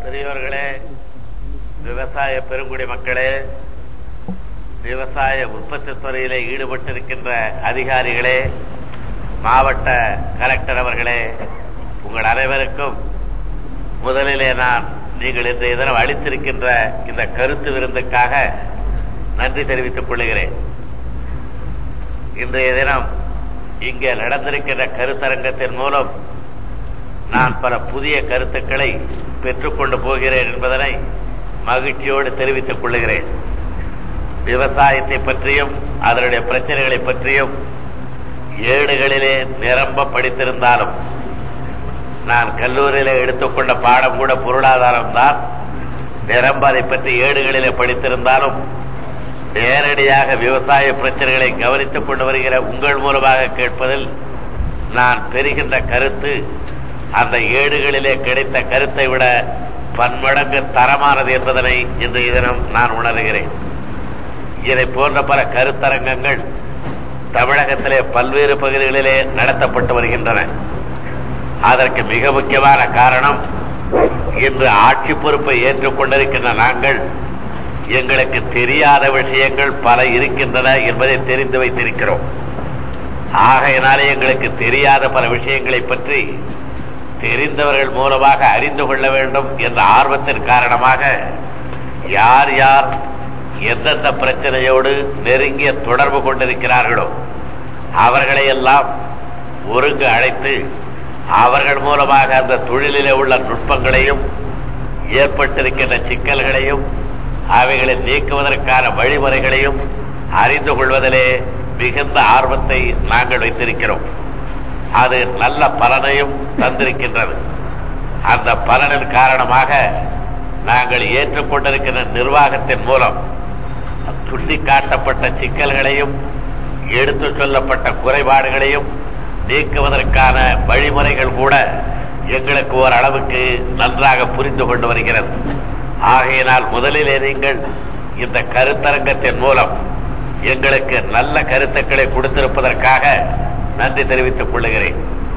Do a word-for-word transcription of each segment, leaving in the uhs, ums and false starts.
பெரியவர்களே, விவசாய பெருங்குடி மக்களே, விவசாய உற்பத்தி துறையிலே ஈடுபட்டிருக்கின்ற அதிகாரிகளே, மாவட்ட கலெக்டர் அவர்களே, உங்கள் அனைவருக்கும் முதலிலே நான் நீங்கள் இன்றைய தினம் அளித்திருக்கின்ற இந்த கருத்து விருந்துக்காக நன்றி தெரிவித்துக் கொள்கிறேன். இன்றைய தினம் இங்கே நடந்திருக்கின்ற கருத்தரங்கத்தின் மூலம் நான் பல புதிய கருத்துக்களை பெற்றுக்கொண்டு போகிறேன் என்பதனை மகிழ்ச்சியோடு தெரிவித்துக் கொள்கிறேன். விவசாயத்தை பற்றியும் அதனுடைய பிரச்சனைகளை பற்றியும் ஏடுகளிலே நிரம்ப படித்திருந்தாலும், நான் கல்லூரியிலே எடுத்துக்கொண்ட பாடம் கூட பொருளாதாரம் தான். நிரம்ப அதை பற்றி ஏடுகளிலே படித்திருந்தாலும் நேரடியாக விவசாய பிரச்சனைகளை கவனித்துக் கொண்டு வருகிற உங்கள் மூலமாக கேட்பதில் நான் பெறுகின்ற கருத்து அந்த ஏடுகளிலே கிடைத்த கருத்தை விட பன்மடங்கு தரமானது என்பதனை இன்றைய தினம் நான் உணர்கிறேன். இதை போன்ற பல கருத்தரங்கங்கள் தமிழகத்திலே பல்வேறு பகுதிகளிலே நடத்தப்பட்டு வருகின்றன. அதற்கு மிக முக்கியமான காரணம், இன்று ஆட்சி பொறுப்பை ஏற்றுக்கொண்டிருக்கின்ற நாங்கள் எங்களுக்கு தெரியாத விஷயங்கள் பல இருக்கின்றன என்பதை தெரிந்து வைத்திருக்கிறோம். ஆகையினாலே எங்களுக்கு தெரியாத பல விஷயங்களை பற்றி தெரிந்தவர்கள் மூலமாக அறிந்து கொள்ள வேண்டும் என்ற ஆர்வத்தின் காரணமாக யார் யார் எந்தெந்த பிரச்சனையோடு நெருங்கிய தொடர்பு கொண்டிருக்கிறார்களோ அவர்களை எல்லாம் ஒருங்கு அழைத்து அவர்கள் மூலமாக அந்த தொழிலிலே உள்ள நுட்பங்களையும் ஏற்பட்டிருக்கின்ற சிக்கல்களையும் அவைகளை நீக்குவதற்கான வழிமுறைகளையும் அறிந்து கொள்வதிலே மிகுந்த ஆர்வத்தை நாங்கள் வைத்திருக்கிறோம். அது நல்ல பலனையும் தந்திருக்கின்றது. அந்த பலனின் காரணமாக நாங்கள் ஏற்றுக்கொண்டிருக்கின்ற நிர்வாகத்தின் மூலம் சுட்டிக்காட்டப்பட்ட சிக்கல்களையும் எடுத்துச் சொல்லப்பட்ட குறைபாடுகளையும் நீக்குவதற்கான வழிமுறைகள் கூட எங்களுக்கு ஓரளவுக்கு நன்றாக புரிந்து கொண்டு வருகிறது. ஆகையினால் முதலிலே நீங்கள் இந்த கருத்தரங்கத்தின் மூலம் எங்களுக்கு நல்ல கருத்துக்களை கொடுத்திருப்பதற்காக நன்றி தெரிவித்துக் கொள்கிறேன்.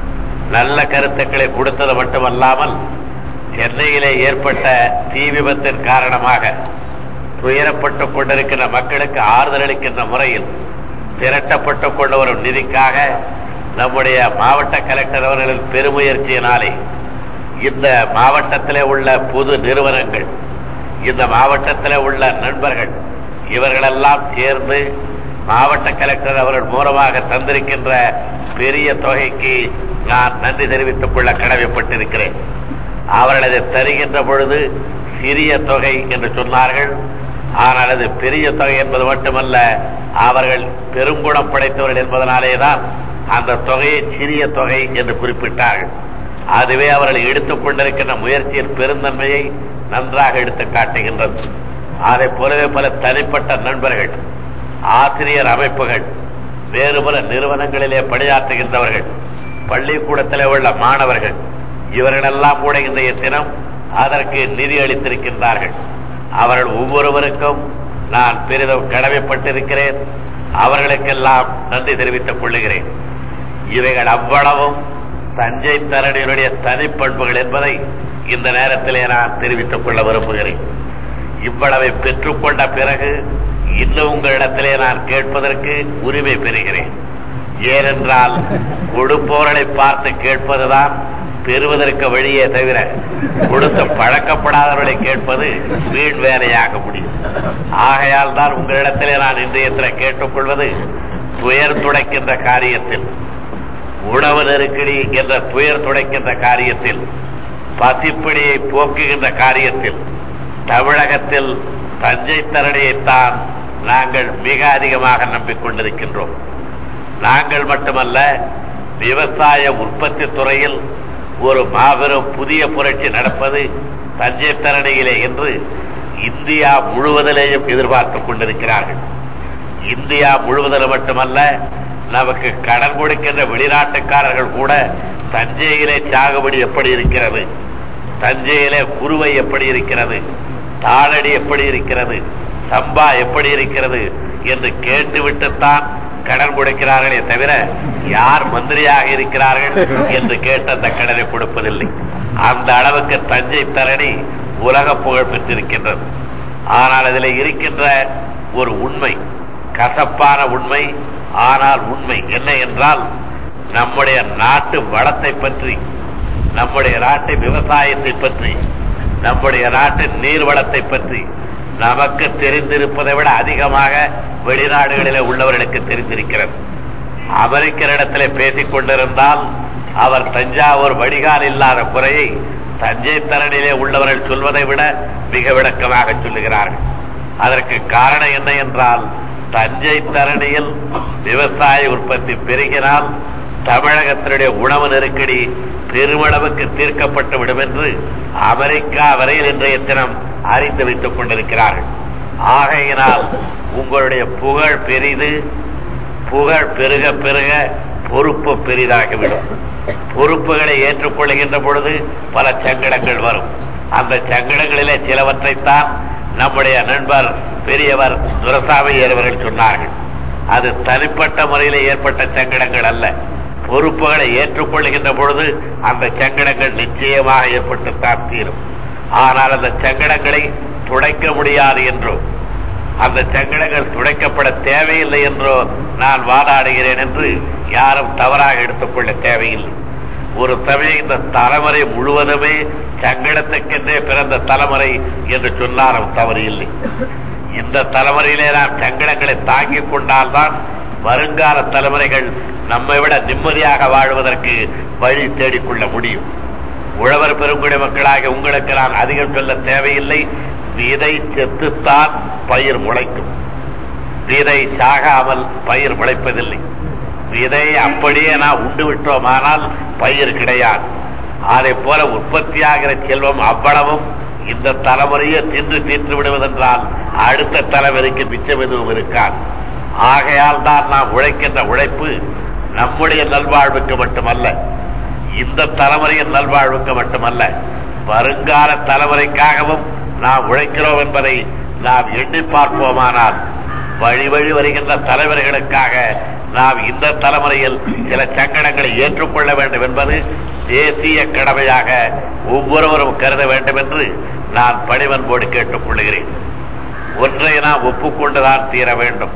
நல்ல கருத்துக்களை கொடுத்தது மட்டுமல்லாமல், சென்னையிலே ஏற்பட்ட தீ விபத்தின் காரணமாக துயரப்பட்டுக் கொண்டிருக்கின்ற மக்களுக்கு ஆறுதல் அளிக்கின்ற முறையில் திரட்டப்பட்டுக் கொண்டு வரும் நிதிக்காக நம்முடைய மாவட்ட கலெக்டர் அவர்களின் பெருமுயற்சியினாலே இந்த மாவட்டத்திலே உள்ள பொது நிறுவனங்கள், இந்த மாவட்டத்திலே உள்ள நண்பர்கள் இவர்களெல்லாம் சேர்ந்து மாவட்ட கலெக்டர் அவர்கள் மூலமாக தந்திருக்கின்ற பெரிய தொகைக்கு நான் நன்றி தெரிவித்துக் கொள்ள கடமைப்பட்டிருக்கிறேன். அவர்கள் அதை தருகின்ற பொழுது சிறிய தொகை என்று சொன்னார்கள். ஆனால் அது பெரிய தொகை என்பது மட்டுமல்ல, அவர்கள் பெருங்குணம் படைத்தவர்கள் என்பதனாலேதான் அந்த தொகையை சிறிய தொகை என்று குறிப்பிட்டார்கள். அதுவே அவர்கள் எடுத்துக் கொண்டிருக்கின்ற முயற்சியின் பெருந்தன்மையை நன்றாக எடுத்து காட்டுகின்றது. அதை போலவே பல தனிப்பட்ட நண்பர்கள், ஆசிரியர் அமைப்புகள், வேறு பல நிறுவனங்களிலே பணியாற்றுகின்றவர்கள், பள்ளிக்கூடத்திலே உள்ள மாணவர்கள், இவர்களெல்லாம் கூட இன்றைய தினம் அதற்கு நிதி அளித்திருக்கின்றார்கள். அவர்கள் ஒவ்வொருவருக்கும் நான் பெரிதும் கடமைப்பட்டிருக்கிறேன். அவர்களுக்கெல்லாம் நன்றி தெரிவித்துக் கொள்ளுகிறேன். இவைகள் அவ்வளவும் தஞ்சை தரணியினுடைய தனிப்பண்புகள் என்பதை இந்த நேரத்திலே நான் தெரிவித்துக் கொள்ள விரும்புகிறேன். இவ்வளவை பெற்றுக்கொண்ட பிறகு இன்னும் உங்களிடத்திலே நான் கேட்பதற்கு உரிமை பெறுகிறேன். ஏனென்றால் கொடுப்பவர்களை பார்த்து கேட்பதுதான் பெறுவதற்கு வழியே தவிர கொடுத்த பழக்கப்படாதவர்களை கேட்பது வீண் வேலையாக முடியும். ஆகையால் தான் உங்களிடத்திலே நான் இன்றைய கேட்டுக்கொள்வது, துயர் துடைக்கின்ற காரியத்தில், உணவு நெருக்கடி என்ற துயர் துடைக்கின்ற காரியத்தில், பசிப்பிடியை போக்குகின்ற காரியத்தில் தமிழகத்தில் தஞ்சை தரணியைத்தான் நாங்கள் மிக அதிகமாக நம்பிக்கொண்டிருக்கின்றோம். நாங்கள் மட்டுமல்ல, விவசாய உற்பத்தி துறையில் ஒரு மாபெரும் புதிய புரட்சி நடப்பது தஞ்சை தரணியிலே என்று இந்தியா முழுவதிலேயும் எதிர்பார்த்துக் கொண்டிருக்கிறார்கள். இந்தியா முழுவதிலும் மட்டுமல்ல, நமக்கு கடன் கொடுக்கின்ற வெளிநாட்டுக்காரர்கள் கூட தஞ்சையிலே சாகுபடி எப்படி இருக்கிறது, தஞ்சையிலே குருவை எப்படி இருக்கிறது, தாளடி எப்படி இருக்கிறது, சம்பா எப்படி இருக்கிறது என்று கேட்டுவிட்டுத்தான் கடன் கொடுக்கிறார்களே தவிர யார் மந்திரியாக இருக்கிறார்கள் என்று கேட்டு அந்த கடனை கொடுப்பதில்லை. அந்த அளவுக்கு தஞ்சை தரணி உலக புகழ் பெற்றிருக்கின்றது. ஆனால் அதில் இருக்கின்ற ஒரு உண்மை, கசப்பான உண்மை, ஆனால் உண்மை என்ன என்றால், நம்முடைய நாட்டு வளத்தை பற்றி, நம்முடைய நாட்டு விவசாயத்தை பற்றி, நம்முடைய நாட்டு நீர்வளத்தை பற்றி நமக்கு தெரிந்திருப்பதை விட அதிகமாக வெளிநாடுகளிலே உள்ளவர்களுக்கு தெரிந்திருக்கிறது. அமெரிக்கரிடத்திலே பேசிக் கொண்டிருந்தால் அவர் தஞ்சாவூர் வடிகால் இல்லாத குறையை தஞ்சை தரணிலே உள்ளவர்கள் சொல்வதை விட மிக விளக்கமாக சொல்லுகிறார்கள். அதற்கு காரணம் என்ன என்றால், தஞ்சை தரணியில் விவசாய உற்பத்தி பெருகினால் தமிழகத்தினுடைய உணவு நெருக்கடி பெருமளவுக்கு தீர்க்கப்பட்டு விடும் என்று அமெரிக்கா வரையில் இன்றைய தினம் அறிந்து வைத்துக் கொண்டிருக்கிறார்கள். ஆகையினால் உங்களுடைய புகழ் பெரிது, புகழ் பெருக பெருக பொறுப்பு பெரிதாகிவிடும். பொறுப்புகளை ஏற்றுக்கொள்கின்ற பொழுது பல சங்கடங்கள் வரும். அந்த சங்கடங்களிலே சிலவற்றைத்தான் நம்முடைய நண்பர் பெரியவர் துரைசாமி அவர்கள் சொன்னார்கள். அது தனிப்பட்ட முறையில் ஏற்பட்ட சங்கடங்கள் அல்ல. பொறுப்புகளை ஏற்றுக்கொள்கின்ற பொழுது அந்த சங்கடங்கள் நிச்சயமாக ஏற்பட்டுத்தான் தீரும். ஆனால் அந்த சங்கடங்களை துடைக்க முடியாது என்றோ, அந்த சங்கடங்கள் துடைக்கப்பட தேவையில்லை என்றோ நான் வாதாடுகிறேன் என்று யாரும் தவறாக எடுத்துக்கொள்ள தேவையில்லை. ஒரு சமயம் இந்த தலைமுறை முழுவதுமே சங்கடத்துக்கென்றே பிறந்த தலைமுறை என்று சொன்னாலும் தவறு இல்லை. இந்த தலைமுறையிலே நாம் சங்கடங்களை தாங்கிக் கொண்டால்தான் வருங்கால தலைமுறைகள் நம்மை விட நிம்மதியாக வாழ்வதற்கு வழி தேடிக்கொள்ள முடியும். உழவர் பெருங்குடி மக்களாக உங்களுக்கு நான் அதிகம் சொல்ல தேவையில்லை. விதை செத்துத்தான் பயிர் முளைக்கும். விதை சாகாமல் பயிர் முளைப்பதில்லை. விதை அப்படியே நான் உண்டு விட்டோமானால் பயிர் கிடையாது. அதை போல உற்பத்தியாகிற செல்வம் அவ்வளவும் இந்த தலைமுறையை தின்று தீர்த்து விடுவதென்றால் அடுத்த தலைமுறைக்கு மிச்சம் எதுவும் இருக்காது. ஆகையால் தான் நாம் உழைக்கின்ற உழைப்பு நம்முடைய நல்வாழ்வுக்கு மட்டுமல்ல, இந்த தலைமுறையின் நல்வாழ்வுக்கு மட்டுமல்ல, வருங்கால தலைமுறைக்காகவும் நாம் உழைக்கிறோம் என்பதை நாம் எண்ணி பார்ப்போமானால் வழி வழி வருகின்ற தலைவர்களுக்காக நாம் இந்த தலைமுறையில் சில சங்கடங்களை ஏற்றுக்கொள்ள வேண்டும் என்பது தேசிய கடமையாக ஒவ்வொருவரும் கருத வேண்டும் என்று நான் பணிவன்போடு கேட்டுக் கொள்கிறேன். ஒன்றை நாம் ஒப்புக்கொண்டுதான் தீர வேண்டும்.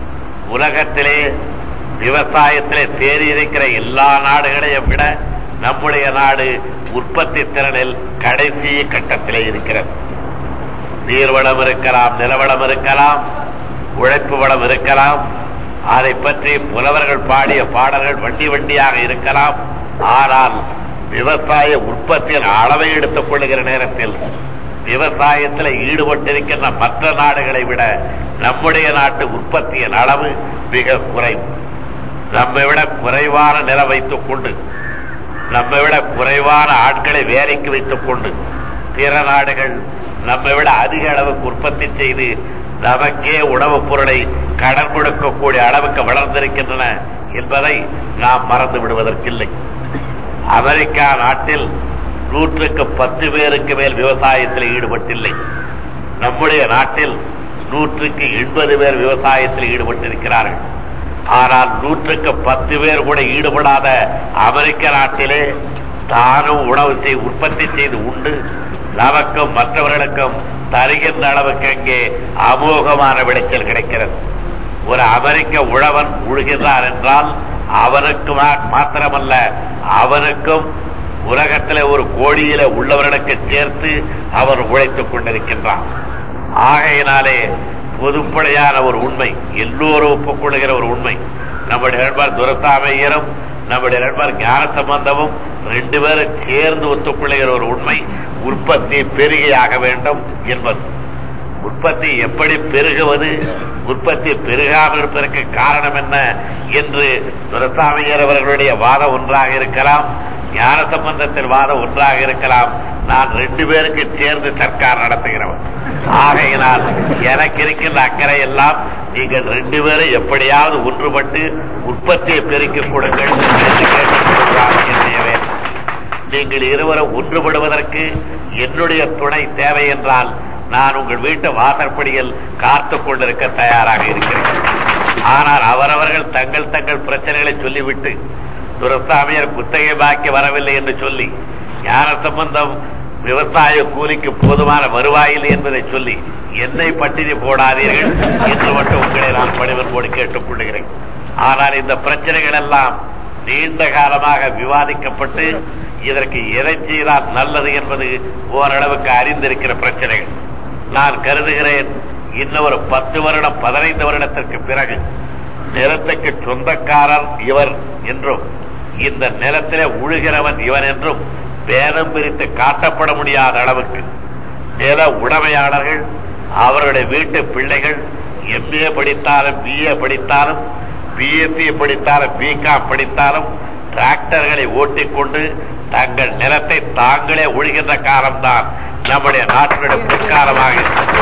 உலகத்திலே விவசாயத்திலே தேறி இருக்கிற எல்லா நாடுகளையும் விட நம்முடைய நாடு உற்பத்தி திறனில் கடைசி கட்டத்திலே இருக்கிறது. நீர்வளம் இருக்கலாம், நிலவளம் இருக்கலாம், உழைப்பு வளம் இருக்கலாம், அதை பற்றி புலவர்கள் பாடிய பாடல்கள் வண்டி வண்டியாக இருக்கலாம். ஆனால் விவசாய உற்பத்தியின் அளவை எடுத்துக் கொள்ளுகிற நேரத்தில் விவசாயத்தில் ஈடுபட்டிருக்கின்ற மற்ற நாடுகளை விட நம்முடைய நாட்டு உற்பத்தியின் அளவு மிக குறைவு. நம்மை விட குறைவான நிலம் வைத்துக் கொண்டு, நம்மை விட குறைவான ஆட்களை வேலைக்கு வைத்துக் கொண்டு பிற நாடுகள் நம்மை விட அதிக அளவுக்கு உற்பத்தி செய்து நமக்கே உணவுப் பொருளை கடன் கொடுக்கக்கூடிய அளவுக்கு வளர்ந்திருக்கின்றன என்பதை நாம் மறந்து விடுவதற்கில்லை. அமெரிக்கா நாட்டில் நூற்றுக்கு பத்து பேருக்கு மேல் விவசாயத்தில் ஈடுபட்டில்லை. நம்முடைய நாட்டில் நூற்றுக்கு எண்பது பேர் விவசாயத்தில் ஈடுபட்டிருக்கிறார்கள். ஆனால் நூற்றுக்கு பத்து பேர் கூட ஈடுபடாத அமெரிக்க நாட்டிலே தானும் உணவு செய்து உற்பத்தி செய்து உண்டு நமக்கும் மற்றவர்களுக்கும் தருகின்ற அளவுக்கு அங்கே அமோகமான விளைச்சல் கிடைக்கிறது. ஒரு அமெரிக்க உழவன் உழுகிறார் என்றால் அவனுக்கு மாத்திரமல்ல, அவனுக்கும் உலகத்திலே ஒரு கோடியில உள்ளவர்களுக்கு சேர்த்து அவர் உழைத்துக் கொண்டிருக்கின்றான். ஆகையினாலே பொதுப்படையான ஒரு உண்மை, எல்லோரும் ஒப்புக்கொள்ளுகிற ஒரு உண்மை, நம்முடைய நண்பர் துரைசாமியரும் நம்முடைய நண்பர் ஞான சம்பந்தமும் ரெண்டு பேரும் சேர்ந்து ஒத்துக்கொள்ளுகிற ஒரு உண்மை, உற்பத்தி பெருகியாக வேண்டும் என்பது. உற்பத்தி எப்படி பெருகுவது, உற்பத்தி பெருகாமல் இருப்பதற்கு காரணம் என்ன என்று துரைசாமியர் அவர்களுடைய வாதம் ஒன்றாக இருக்கலாம், ஞான சம்பந்தத்தின் வாதம் ஒன்றாக இருக்கலாம். நான் ரெண்டு பேருக்கு சேர்ந்து சர்க்கார் நடத்துகிறவன். ஆகையினால் எனக்கு இருக்கின்ற அக்கறை எல்லாம் நீங்கள் ரெண்டு பேரும் எப்படியாவது ஒன்றுபட்டு உற்பத்தியை பெருக்கிக் கொடுங்கள் என்று கேட்டுக்கொள்கிறார்கள். நீங்கள் இருவரும் ஒன்றுபடுவதற்கு என்னுடைய துணை தேவை என்றால் நான் உங்கள் வீட்டு வாசற்படியில் காத்துக் கொண்டிருக்க தயாராக இருக்கிறேன். ஆனால் அவரவர்கள் தங்கள் தங்கள் பிரச்சனைகளை சொல்லிவிட்டு துரைசாமியர் குத்தகை பாக்கி வரவில்லை என்று சொல்லி ஞான சம்பந்தம் விவசாய கூலிக்கு போதுமான வருவாயில் என்பதை சொல்லி என்னை பட்டினி போடாதீர்கள் என்று மட்டும் உங்களை நான் பணிவன்போடு கேட்டுக் கொள்கிறேன். ஆனால் இந்த பிரச்சனைகள் எல்லாம் நீண்ட காலமாக விவாதிக்கப்பட்டு இதற்கு எதை செய்தால் நல்லது என்பது ஓரளவுக்கு அறிந்திருக்கிற பிரச்சனைகள். நான் கருதுகிறேன் இன்னும் ஒரு பத்து வருடம் பதினைந்து வருடத்திற்கு பிறகு நிலத்துக்கு சொந்தக்காரர் இவர் என்றும் இந்த நிலத்திலே உழுகிறவன் இவன் என்றும் பேதம் பிரித்து காட்டப்பட முடியாத அளவுக்கு நில உடைமையாளர்கள் அவருடைய வீட்டு பிள்ளைகள் எம்ஏ படித்தாலும் பிஏ படித்தாலும் பிஎஸ்சி படித்தாலும் பிகாம் படித்தாலும் டிராக்டர்களை ஓட்டிக்கொண்டு தங்கள் நிலத்தை தாங்களே உழுகின்ற காலம்தான் நம்முடைய நாட்டினுடைய பொற்காலமாக இருக்கிறது.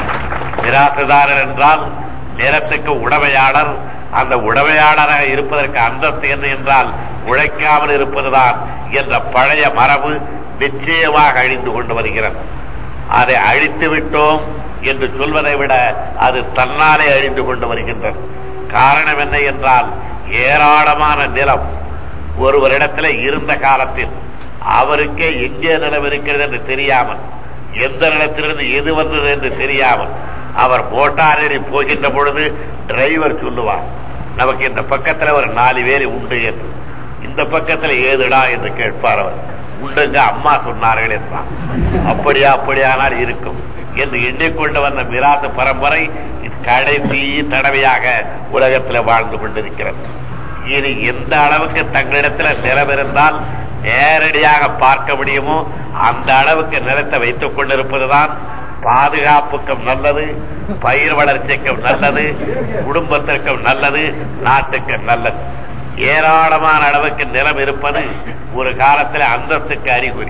மிராசுதாரர் என்றால் நிலத்துக்கு உடைமையாளர். அந்த உடைமையாளராக இருப்பதற்கு அந்தஸ்து என்ன என்றால் உழைக்காமல் இருப்பதுதான் என்ற பழைய மரபு நிச்சயமாக அழிந்து கொண்டு வருகிறது. அதை அழித்து விட்டோம் என்று சொல்வதை விட அது தன்னாலே அழிந்து கொண்டு வருகின்றது. காரணம் என்ன என்றால் ஏராளமான நிலம் ஒருவரிடத்தில் இருந்த காலத்தில் அவருக்கே எங்கே நிலம் இருக்கிறது என்று தெரியாமல், எந்த நிலத்திலிருந்து எது வந்தது என்று தெரியாமல் அவர் மோட்டாரில் போகின்ற பொழுது டிரைவர் சொல்லுவார், நமக்கு இந்த பக்கத்தில் ஒரு நாலு பேர் உண்டு என்று. இந்த பக்கத்தில் ஏதுடா என்று கேட்பார். அவர் உண்டுங்க அம்மா சொன்னார்கள் என்றான். அப்படியா அப்படியானால் இருக்கும் என்று எண்ணிக்கொண்டு வந்த மிராத்து பரம்பரை கடைசி தடவையாக உலகத்தில் வாழ்ந்து கொண்டிருக்கிறது. இனி எந்த அளவுக்கு தங்களிடத்தில் நிலம் இருந்தால் நேரடியாக பார்க்க முடியுமோ அந்த அளவுக்கு நிலத்தை வைத்துக் கொண்டிருப்பதுதான் பாதுகாப்புக்கும் நல்லது, பயிர் வளர்ச்சிக்கும் நல்லது, குடும்பத்திற்கும் நல்லது, நாட்டுக்கும் நல்லது. ஏராளமான அளவுக்கு நிலம் இருப்பது ஒரு காலத்தில் அந்தஸ்துக்கு அறிகுறி.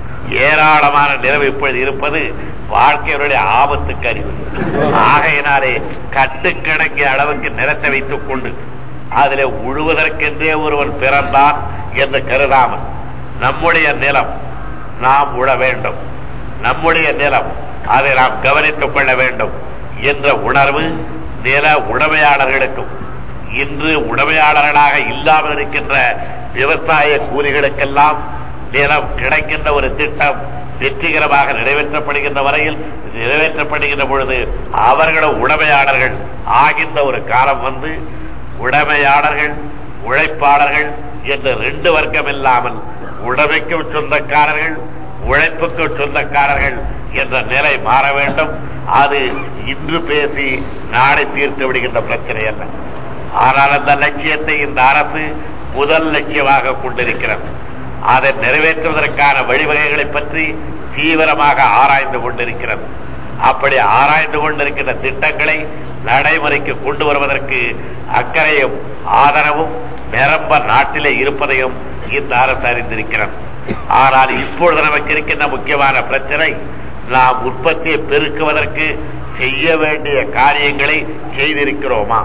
ஏராளமான நிலம் இப்பொழுது இருப்பது வாழ்க்கையுடைய ஆபத்துக்கு அறிகுறி. ஆகையினாலே கட்டுக்கணக்கிய அளவுக்கு நிலத்தை வைத்துக் கொண்டு அதில் உழுவதற்கென்றே ஒருவன் பிறந்தான் என்று கருதாமல் நம்முடைய நிலம் நாம் உழ வேண்டும், நம்முடைய நிலம் அதை நாம் கவனித்துக் கொள்ள வேண்டும் என்ற உணர்வு நில உடைமையாளர்களுக்கும் இன்று உடைமையாளர்களாக இல்லாமல் இருக்கின்ற விவசாய கூலிகளுக்கெல்லாம் நிலம் கிடைக்கின்ற ஒரு திட்டம் வெற்றிகரமாக நிறைவேற்றப்படுகின்ற வரையில் நிறைவேற்றப்படுகின்ற பொழுது அவர்களும் உடைமையாளர்கள் ஆகின்ற ஒரு காலம் வந்து உடைமையாளர்கள் உழைப்பாளர்கள் என்ற ரெண்டு வர்க்கம் இல்லாமல் உடைமைக்கும் சொந்தக்காரர்கள் உழைப்புக்கும் சொந்தக்காரர்கள் என்ற நிலை மாற வேண்டும். அது இன்று பேசி நாளை தீர்த்து விடுகின்ற பிரச்சனை அல்ல. ஆனால் அந்த லட்சியத்தை இந்த அரசு முதல் லட்சியமாக கொண்டிருக்கிறது. அதை நிறைவேற்றுவதற்கான வழிவகைகளை பற்றி தீவிரமாக ஆராய்ந்து கொண்டிருக்கிறது. அப்படி ஆராய்ந்து கொண்டிருக்கின்ற திட்டங்களை நடைமுறைக்கு கொண்டு வருவதற்கு அக்கறையும் ஆதரவும் நிரம்ப நாட்டிலே இருப்பதையும் இந்த அரசு அறிந்திருக்கிறது. ஆனால் இப்பொழுது நமக்கு இருக்கின்ற முக்கியமான பிரச்சனை, நாம் உற்பத்தியை பெருக்குவதற்கு செய்ய வேண்டிய காரியங்களை செய்திருக்கிறோமா?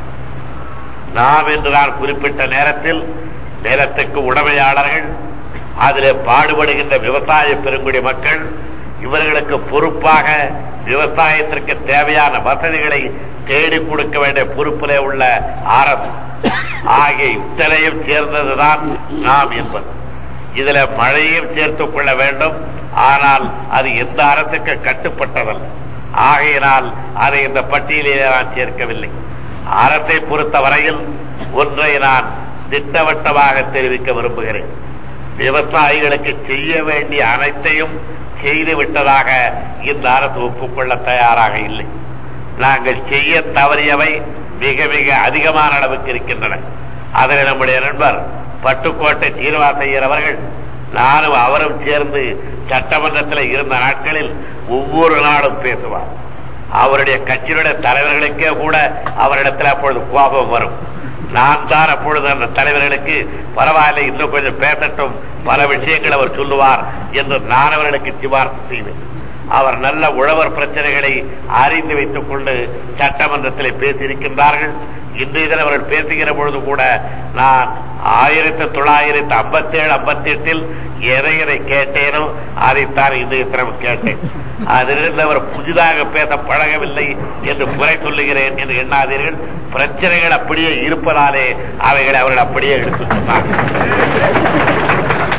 நாம் என்று நான் குறிப்பிட்ட நேரத்தில் நிலத்துக்கு உடைமையாளர்கள், அதிலே பாடுபடுகின்ற விவசாய பெருங்குடி மக்கள், இவர்களுக்கு பொறுப்பாக விவசாயத்திற்கு தேவையான வசதிகளை தேடிக் கொடுக்க வேண்டிய பொறுப்பிலே உள்ள அரசு ஆகிய இத்தனையும் சேர்ந்ததுதான் நாம் என்பது. இதுல மழையும் சேர்த்துக் கொள்ள வேண்டும். ஆனால் அது எந்த அரசுக்கு கட்டுப்பட்டதல்ல. ஆகையினால் அதை இந்த பட்டியலிலே நான் சேர்க்கவில்லை. அரசை பொறுத்த வரையில் ஒன்றை நான் திட்டவட்டமாக தெரிவிக்க விரும்புகிறேன். விவசாயிகளுக்கு செய்ய வேண்டிய அனைத்தையும் செய்து விட்டதாக இந்த அரசு ஒப்புக்கொள்ள தயாராக இல்லை. நாங்கள் செய்ய தவறியவை மிக மிக அதிகமான அளவுக்கு இருக்கின்றன. அதில் நம்முடைய நண்பர் பட்டுக்கோட்டை சீனிவாசையர் அவர்கள், நானும் அவரும் சேர்ந்து சட்டமன்றத்தில் இருந்த நாட்களில் ஒவ்வொரு நாளும் பேசுவார். அவருடைய கட்சியினுடைய தலைவர்களுக்கே கூட அவரிடத்தில் அப்பொழுது கோபம் வரும். நான் தான் அப்பொழுது அந்த தலைவர்களுக்கு பரவாயில்லை, இன்னும் கொஞ்சம் பேசட்டும், பல விஷயங்கள் அவர் சொல்லுவார் என்று நான் அவர்களுக்கு சிபார்சு செய்வேன். அவர் நல்ல உழவர் பிரச்சனைகளை அறிந்து வைத்துக் கொண்டு சட்டமன்றத்தில் பேசியிருக்கின்றார்கள். இன்றைய தினம் அவர்கள் பேசுகிற பொழுது கூட நான் ஆயிரத்தி தொள்ளாயிரத்தி ஐம்பத்தி ஏழு ஐம்பத்தி எட்டில் எதை எதை கேட்டேனோ அதைத்தான் இன்றைய தினம் கேட்டேன். அதிலிருந்து அவர் புதிதாக பேச பழகவில்லை என்று குறை சொல்லுகிறேன் என்று எண்ணாதீர்கள். பிரச்சனைகள் அப்படியே இருப்பதாலே அவைகளை அவர்கள் அப்படியே எடுத்துக் கொண்டார்கள்.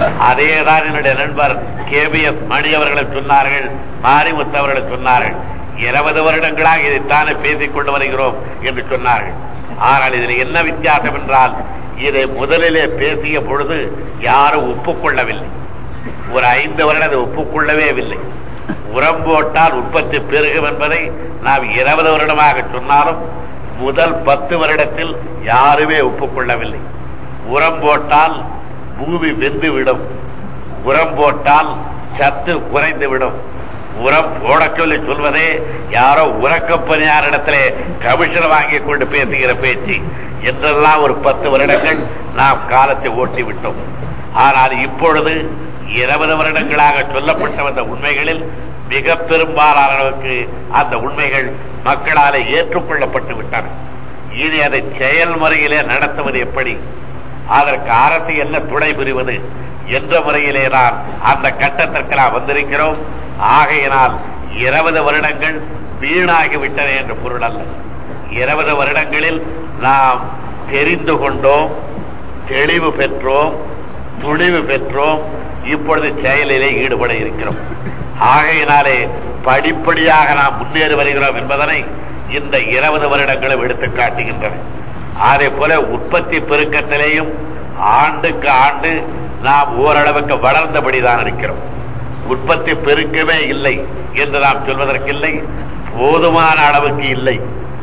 அதேதான் என்னுடைய நண்பர் கே பி எஸ் மணி அவர்களும் சொன்னார்கள், மாரிமுத்து அவர்களும் சொன்னார்கள். இருபது வருடங்களாக இதைத்தானே பேசிக் கொண்டு வருகிறோம் என்று சொன்னார்கள். ஆனால் இதில் என்ன வித்தியாசம் என்றால், இதை முதலிலே பேசிய பொழுது யாரும் ஒப்புக்கொள்ளவில்லை. ஒரு ஐந்து வருடம் அதை ஒப்புக்கொள்ளவே இல்லை. உரம் போட்டால் உற்பத்தி பெருகும் என்பதை நாம் இருபது வருடமாக சொன்னாலும் முதல் பத்து வருடத்தில் யாருமே ஒப்புக்கொள்ளவில்லை. உரம் போட்டால் பூமி வெந்துவிடும், உரம் போட்டால் சத்து குறைந்துவிடும், உரம் போட சொல்லி சொல்வதே யாரோ உறக்கப்பணியாரிடத்திலே கமிஷன் வாங்கிக் கொண்டு பேசுகிற பேச்சு என்றெல்லாம் ஒரு பத்து வருடங்கள் நாம் காலத்தை ஓட்டிவிட்டோம். ஆனால் இப்பொழுது இருபது வருடங்களாக சொல்லப்பட்ட வந்த உண்மைகளில் மிக பெரும்பாலான அளவுக்கு அந்த உண்மைகள் மக்களாலே ஏற்றுக்கொள்ளப்பட்டு விட்டன. இனி அதை செயல்முறையிலே நடத்துவது எப்படி, அதற்கு அரசு என்ன துணை புரிவது என்ற முறையிலே தான் அந்த கட்டத்திற்கு நாம் வந்திருக்கிறோம். ஆகையினால் இருபது வருடங்கள் வீணாகிவிட்டன என்று பொருள் அல்ல. இருபது வருடங்களில் நாம் தெரிந்து கொண்டோம், தெளிவு பெற்றோம், துணிவு பெற்றோம், இப்பொழுது செயலிலே ஈடுபட இருக்கிறோம். ஆகையினாலே படிப்படியாக நாம் முன்னேறி வருகிறோம் என்பதனை இந்த இருபது வருடங்களும் எடுத்துக் காட்டுகின்றன. அதே போல உற்பத்தி பெருக்கத்திலேயும் ஆண்டுக்கு ஆண்டு நாம் ஓரளவுக்கு வளர்ந்தபடிதான் இருக்கிறோம். உற்பத்தி பெருக்கமே இல்லை என்று நாம் சொல்வதற்கில்லை, போதுமான அளவுக்கு இல்லை,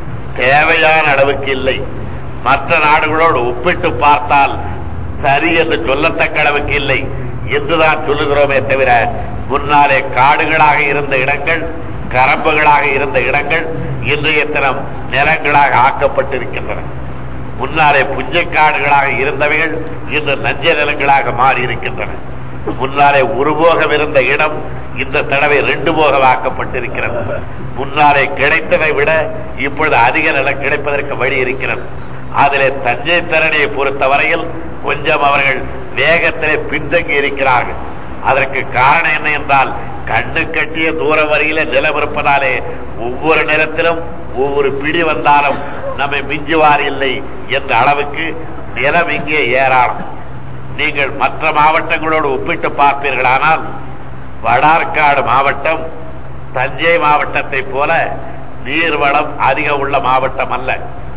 தேவையான அளவுக்கு இல்லை. மற்ற நாடுகளோடு ஒப்பிட்டு பார்த்தால் சரி என்று சொல்லத்தக்க அளவுக்கு இல்லை என்றுதான் சொல்லுகிறோமே தவிர, முன்னாலே காடுகளாக இருந்த இடங்கள், கரம்புகளாக இருந்த இடங்கள் இன்றைய தினம் நிலங்களாக ஆக்கப்பட்டிருக்கின்றன. முன்னாலே புஞ்சை காடுகளாக இருந்தவைகள் இன்று நஞ்ச நிலங்களாக மாறி இருக்கின்றன. முன்னாலே ஒரு போகம் இருந்த இடம் இந்த தடவை ரெண்டு போகம் ஆக்கப்பட்டிருக்கிறது. முன்னாலே கிடைத்ததை விட இப்பொழுது அதிக நிலம் கிடைப்பதற்கு வழி இருக்கிறது. அதிலே தஞ்சை திறனையை பொறுத்தவரையில் கொஞ்சம் அவர்கள் வேகத்திலே பின்தங்கி இருக்கிறார்கள். அதற்கு காரணம் என்ன என்றால், கண்ணு கட்டிய தூர வரையில நிலம் இருப்பதாலே ஒவ்வொரு நிலத்திலும் ஒவ்வொரு பிடி வந்தாலும் நம்மை மிஞ்சுவார் இல்லை என்ற அளவுக்கு நிலம் இங்கே ஏராளம். நீங்கள் மற்ற மாவட்டங்களோடு ஒப்பிட்டு பார்ப்பீர்களானால் வடார்காடு மாவட்டம் தஞ்சை மாவட்டத்தை போல நீர்வளம் அதிகம் உள்ள மாவட்டம் அல்ல.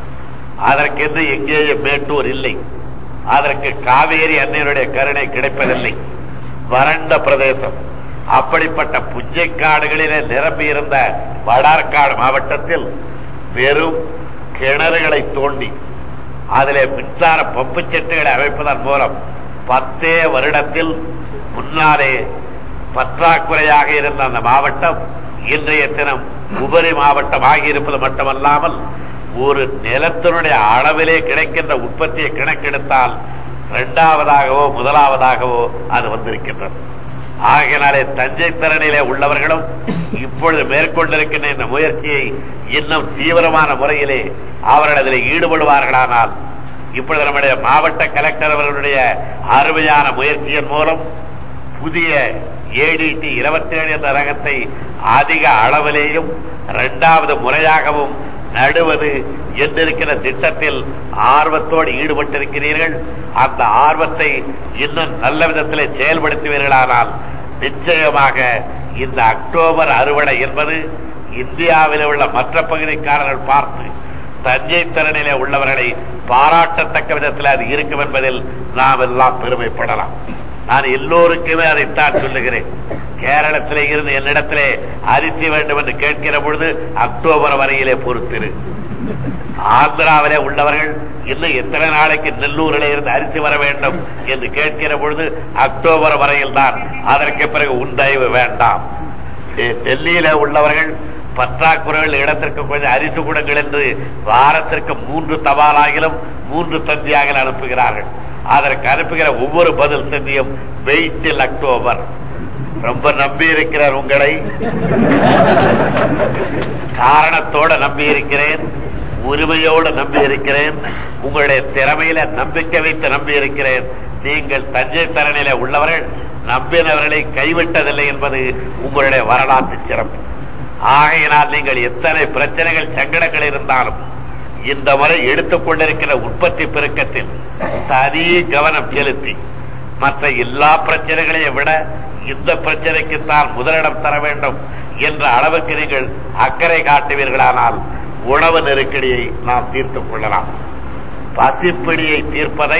அதற்கென்று எங்கேயும் மேட்டூர் இல்லை, அதற்கு காவேரி அன்னையருடைய கருணை கிடைப்பதில்லை. வறண்ட பிரதேசம். அப்படிப்பட்ட புஞ்சை காடுகளிலே நிரம்பி இருந்த வடார்காடு மாவட்டத்தில் வெறும் கிணறுகளை தோண்டி அதிலே மின்சார பம்பு செட்டுகளை அமைப்பதன் மூலம் பத்தே வருடத்தில் முன்னாலே பற்றாக்குறையாக இருந்த அந்த மாவட்டம் இன்றைய தினம் உபரி மாவட்டம் ஆகியிருப்பது மட்டுமல்லாமல் ஒரு நிலத்தினுடைய அளவிலே கிடைக்கின்ற உற்பத்தியை கணக்கெடுத்தால் இரண்டாவதாகவோ முதலாவதாகவோ அது வந்திருக்கின்றது. ஆகையினாலே தஞ்சை திறனிலே உள்ளவர்களும் இப்பொழுது மேற்கொண்டிருக்கின்ற இந்த முயற்சியை இன்னும் தீவிரமான முறையிலே அவர்கள் அதில் ஈடுபடுவார்களானால், இப்பொழுது நம்முடைய மாவட்ட கலெக்டர் அவர்களுடைய அருமையான முயற்சியின் மூலம் புதிய ஏடிடி இருபத்தி ஏழு என்ற ரகத்தை அதிக அளவிலேயும் இரண்டாவது முறையாகவும் நடுவது என்றிருக்கிற திட்டத்தில் ஆர்வத்தோடு ஈடுபட்டிருக்கிறீர்கள். அந்த ஆர்வத்தை இன்னும் நல்ல விதத்திலே செயல்படுத்துவீர்களானால் நிச்சயமாக இந்த அக்டோபர் அறுவடை என்பது இந்தியாவில் உள்ள மற்ற பகுதிக்காரர்கள் பார்த்து தஞ்சை திறனிலே உள்ளவர்களை பாராட்டத்தக்க விதத்தில் அது இருக்கும் என்பதில் நாம் எல்லாம் பெருமைப்படலாம். நான் எல்லோருக்குமே அதைத்தான் சொல்லுகிறேன். கேரளத்திலே இருந்து என்னிடத்திலே அரிசி வேண்டும் என்று கேட்கிற பொழுது அக்டோபர் வரையிலே பொறுத்திரு. ஆந்திராவிலே உள்ளவர்கள் இன்னும் எத்தனை நாளைக்கு நெல்லூரிலே இருந்து அரிசி வர வேண்டும் என்று கேட்கிற பொழுது அக்டோபர் வரையில் தான், அதற்கு பிறகு உன் தயவு வேண்டாம். டெல்லியில உள்ளவர்கள் பற்றாக்குறைகள் இடத்திற்கு கொஞ்சம் அரிசி குடங்கள் என்று வாரத்திற்கு மூன்று தபாலாகிலும் மூன்று தந்தியாக அனுப்புகிறார்கள். அதற்கு அனுப்புகிற ஒவ்வொரு பதில் தந்தியும் வெயிட்டில் அக்டோபர். ரொம்ப நம்பி இருக்கிறார் உங்களை, காரணத்தோடு நம்பி இருக்கிறேன், உரிமையோடு நம்பி இருக்கிறேன், உங்களுடைய திறமையில நம்பிக்கை வைத்து நம்பி இருக்கிறேன். நீங்கள் தஞ்சை திறனிலே உள்ளவர்கள் நம்பினவர்களை கைவிட்டதில்லை என்பது உங்களுடைய வரலாற்று சிறப்பு. ஆகையினால் நீங்கள் எத்தனை பிரச்சனைகள் சங்கடங்கள் இருந்தாலும் இந்த முறை எடுத்துக் கொண்டிருக்கிற உற்பத்தி பெருக்கத்தில் தனி கவனம் செலுத்தி மற்ற எல்லா பிரச்சனைகளையும் விட இந்த பிரச்சனைக்கு தான் முதலிடம் தர வேண்டும் என்ற அளவுக்கு நீங்கள் அக்கறை காட்டுவீர்களானால் உணவு நெருக்கடியை நாம் தீர்த்துக் கொள்ளலாம். பசிப்பிடியை தீர்ப்பதை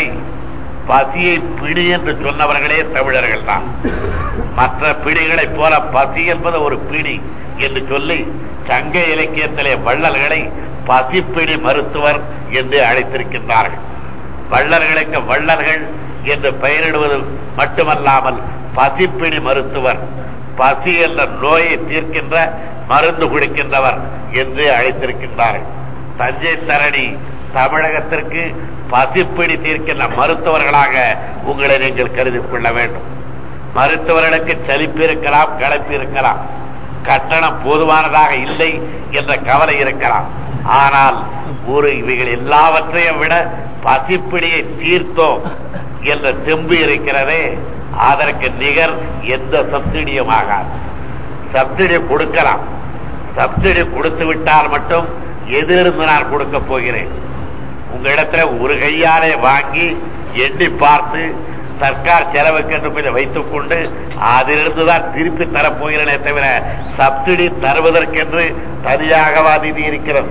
பசியை பிடி என்று சொன்னவர்களே தமிழர்கள் தான். மற்ற பிடிகளைப் போல பசி என்பது ஒரு பிடி என்று சொல்லி சங்க இலக்கியத்திலே வள்ளல்களை பசிப்பிடி மருத்துவர் என்று அழைத்திருக்கின்றார்கள். வள்ளல்களுக்கு வள்ளல்கள் என்று பெயரிடுவது மட்டுமல்லாமல் பசிப்பிடி மருத்துவர், பசி என்ற நோயை தீர்க்கின்ற மருந்து குடிக்கின்றவர் என்று அழைத்திருக்கின்றார்கள். தஞ்சை தரணி தமிழகத்திற்கு பசிப்பிடி தீர்க்கின்ற மருத்துவர்களாக உங்களை நீங்கள் கருதிக் கொள்ள வேண்டும். மருத்துவர்களுக்கு சலிப்பு இருக்கலாம், களைப்பு இருக்கலாம், கட்டணம் போதுமானதாக இல்லை என்ற கவலை இருக்கலாம். ஆனால் ஒரு இவைகள் எல்லாவற்றையும் விட பசிப்பிடியை தீர்த்தோம் என்ற தெம்பு இருக்கிறதே, அதற்கு நிகர் எந்த சப்சிடியும் ஆகாது. சப்சிடி கொடுக்கலாம், சப்சிடி கொடுத்து விட்டால் மட்டும் எதிலிருந்து நான் கொடுக்க போகிறேன்? உங்களிடத்துல ஒரு கையாலே வாங்கி எண்ணி பார்த்து சர்க்கார் செலவுக்கு என்று கொஞ்சம் வைத்துக் கொண்டு அதிலிருந்துதான் திருப்பி தரப்போகிறேனே தவிர சப்சிடி தருவதற்கென்று தனியாகவா நிதி இருக்கிறது?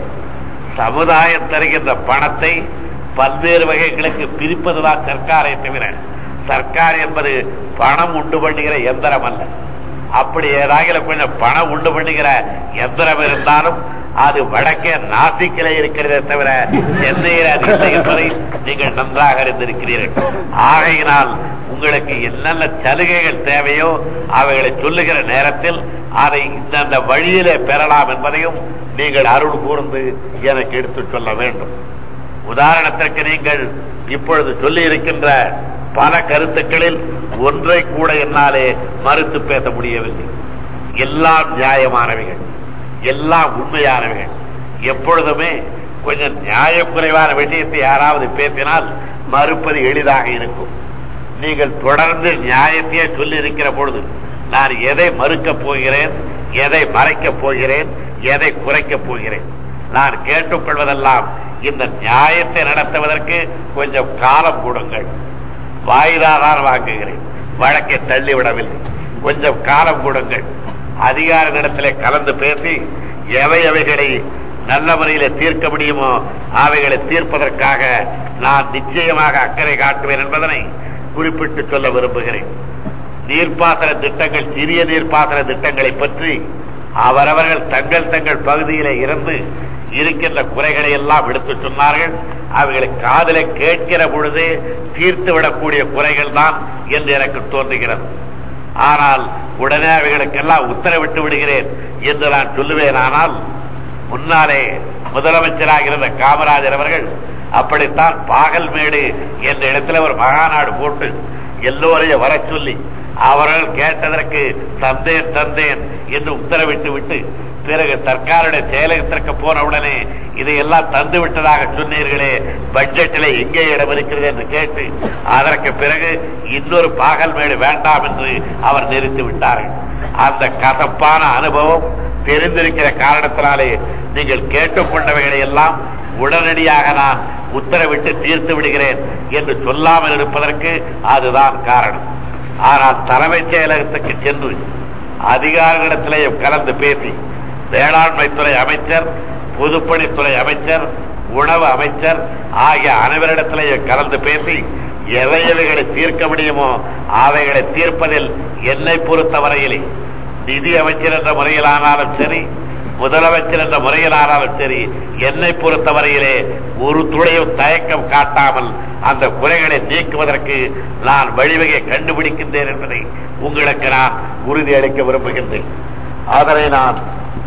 சமுதாயம் தருகின்ற பணத்தை பல்வேறு வகைகளுக்கு பிரிப்பதுதான் சர்க்காரை தவிர சர்க்கார் என்பது பணம் உண்டு பண்ணுகிற எந்திரம் அல்ல. அப்படி ஏதாவது கொஞ்சம் பணம் உண்டு பண்ணுகிற எந்திரம் இருந்தாலும் அது வடக்கே நாசிக்கிலே இருக்கிறதே தவிர சென்னையில் அது இல்லை என்பதை நீங்கள் நன்றாக அறிந்திருக்கிறீர்கள். ஆகையினால் உங்களுக்கு என்னென்ன சலுகைகள் தேவையோ அவைகளை சொல்லுகிற நேரத்தில் அதை இந்த வழியிலே பெறலாம் என்பதையும் நீங்கள் அருள் கூர்ந்து எனக்கு எடுத்துச் சொல்ல வேண்டும். உதாரணத்திற்கு நீங்கள் இப்பொழுது சொல்லி இருக்கின்ற பல கருத்துக்களில் ஒன்றை கூட என்னாலே மறுத்து பேச முடியவில்லை. எல்லாம் நியாயமானவைகள், எல்லாம் உண்மையானவைகள். எப்பொழுதுமே கொஞ்சம் நியாயக்குறைவான விஷயத்தை யாராவது பேசினால் மறுப்பது எளிதாக இருக்கும். நீங்கள் தொடர்ந்து நியாயத்தையே சொல்லி இருக்கிற பொழுது நான் எதை மறுக்கப் போகிறேன், எதை மறைக்கப் போகிறேன், எதை குறைக்கப் போகிறேன்? நான் கேட்டுக்கொள்வதெல்லாம் இந்த நியாயத்தை நடத்துவதற்கு கொஞ்சம் காலம் கொடுங்கள். வாய்தாதான் வாங்குகிறேன், வழக்கை தள்ளிவிடவில்லை. கொஞ்சம் காலம் கொடுங்கள். அதிகாரிகளிடத்திலே கலந்து பேசி எவை எவைகளை நல்ல முறையில தீர்க்க முடியுமோ அவைகளை தீர்ப்பதற்காக நான் நிச்சயமாக அக்கறை காட்டுவேன் என்பதனை குறிப்பிட்டு சொல்ல விரும்புகிறேன். நீர்ப்பாசன திட்டங்கள், சிறிய நீர்ப்பாசன திட்டங்களை பற்றி அவரவர்கள் தங்கள் தங்கள் பகுதியிலே இருந்து இருக்கின்ற குறைகளை எல்லாம் எடுத்து சொன்னார்கள். அவைகளை காதலை கேட்கிற பொழுதே தீர்த்துவிடக்கூடிய குறைகள் தான் என்று எனக்கு தோன்றுகிறது. ஆனால் உடனே அவைகளுக்கெல்லாம் உத்தரவிட்டு விடுகிறேன் என்று நான் சொல்லுவேன். ஆனால் முன்னாலே முதலமைச்சராக இருந்த காமராஜர் அவர்கள் அப்படித்தான் பாகல்மேடு என்ற இடத்துல ஒரு மகாநாடு போட்டு எல்லோரையும் வர சொல்லி அவர்கள் கேட்டதற்கு தந்தேன் தந்தேன் என்று உத்தரவிட்டு விட்டு பிறகு சர்க்காருடைய செயலகத்திற்கு போன உடனே இதையெல்லாம் தந்து விட்டதாக சொன்னீர்களே, பட்ஜெட்டிலே எங்கே இடம் இருக்கிறது என்று கேட்டு அதற்கு பிறகு இன்னொரு பாகல்மேடு வேண்டாம் என்று அவர் நிறுத்தி விட்டார்கள். அந்த கசப்பான அனுபவம் தெரிந்திருக்கிற காரணத்தினாலே நீங்கள் கேட்டுக்கொண்டவைகளை எல்லாம் உடனடியாக நான் உத்தரவிட்டு தீர்த்து விடுகிறேன் என்று சொல்லாமல் இருப்பதற்கு அதுதான் காரணம். ஆனால் தலைமைச் செயலகத்துக்கு சென்று அதிகாரிகளிடத்திலேயும் கலந்து பேசி வேளாண்மைத்துறை அமைச்சர், பொதுப்பணித்துறை அமைச்சர், உணவு அமைச்சர் ஆகிய அனைவரிடத்திலேயும் கலந்து பேசி எவை எவைகளை தீர்க்க முடியுமோ அவைகளை தீர்ப்பதில் என்னை பொறுத்தவரையிலே நிதி அமைச்சர் என்ற முறையிலானாலும் சரி, முதலமைச்சர் என்ற முறையிலானாலும் சரி, என்னை பொறுத்தவரையிலே ஒரு துளையும் தயக்கம் காட்டாமல் அந்த குறைகளை நீக்குவதற்கு நான் வழிவகை கண்டுபிடிக்கின்றேன் என்பதை உங்களுக்கு நான் உறுதியளிக்க விரும்புகின்றேன். அதனை நான்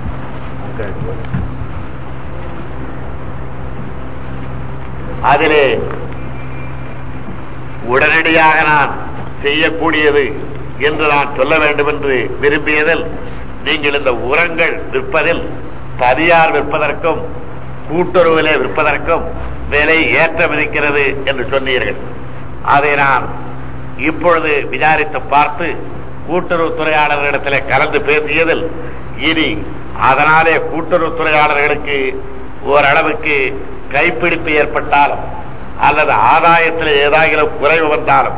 அதிலே உடனடியாக நான் செய்யக்கூடியது என்று நான் சொல்ல வேண்டும் என்று விரும்பியதில் நீங்கள் இந்த உரங்கள் விற்பதில் தனியார் விற்பதற்கும் கூட்டுறவிலே விற்பதற்கும் விலை ஏற்றம் இருக்கிறது என்று சொன்னீர்கள். அதை நான் இப்பொழுது விசாரித்து பார்த்து கூட்டுறவுத்துறையாளர்களிடத்திலே கலந்து பேசியதில் இனி அதனாலே கூட்டுறவுத்துறையாளர்களுக்கு ஓரளவுக்கு கைப்பிடிப்பு ஏற்பட்டாலும் அல்லது ஆதாயத்தில் ஏதாகிலும் குறைவு வந்தாலும்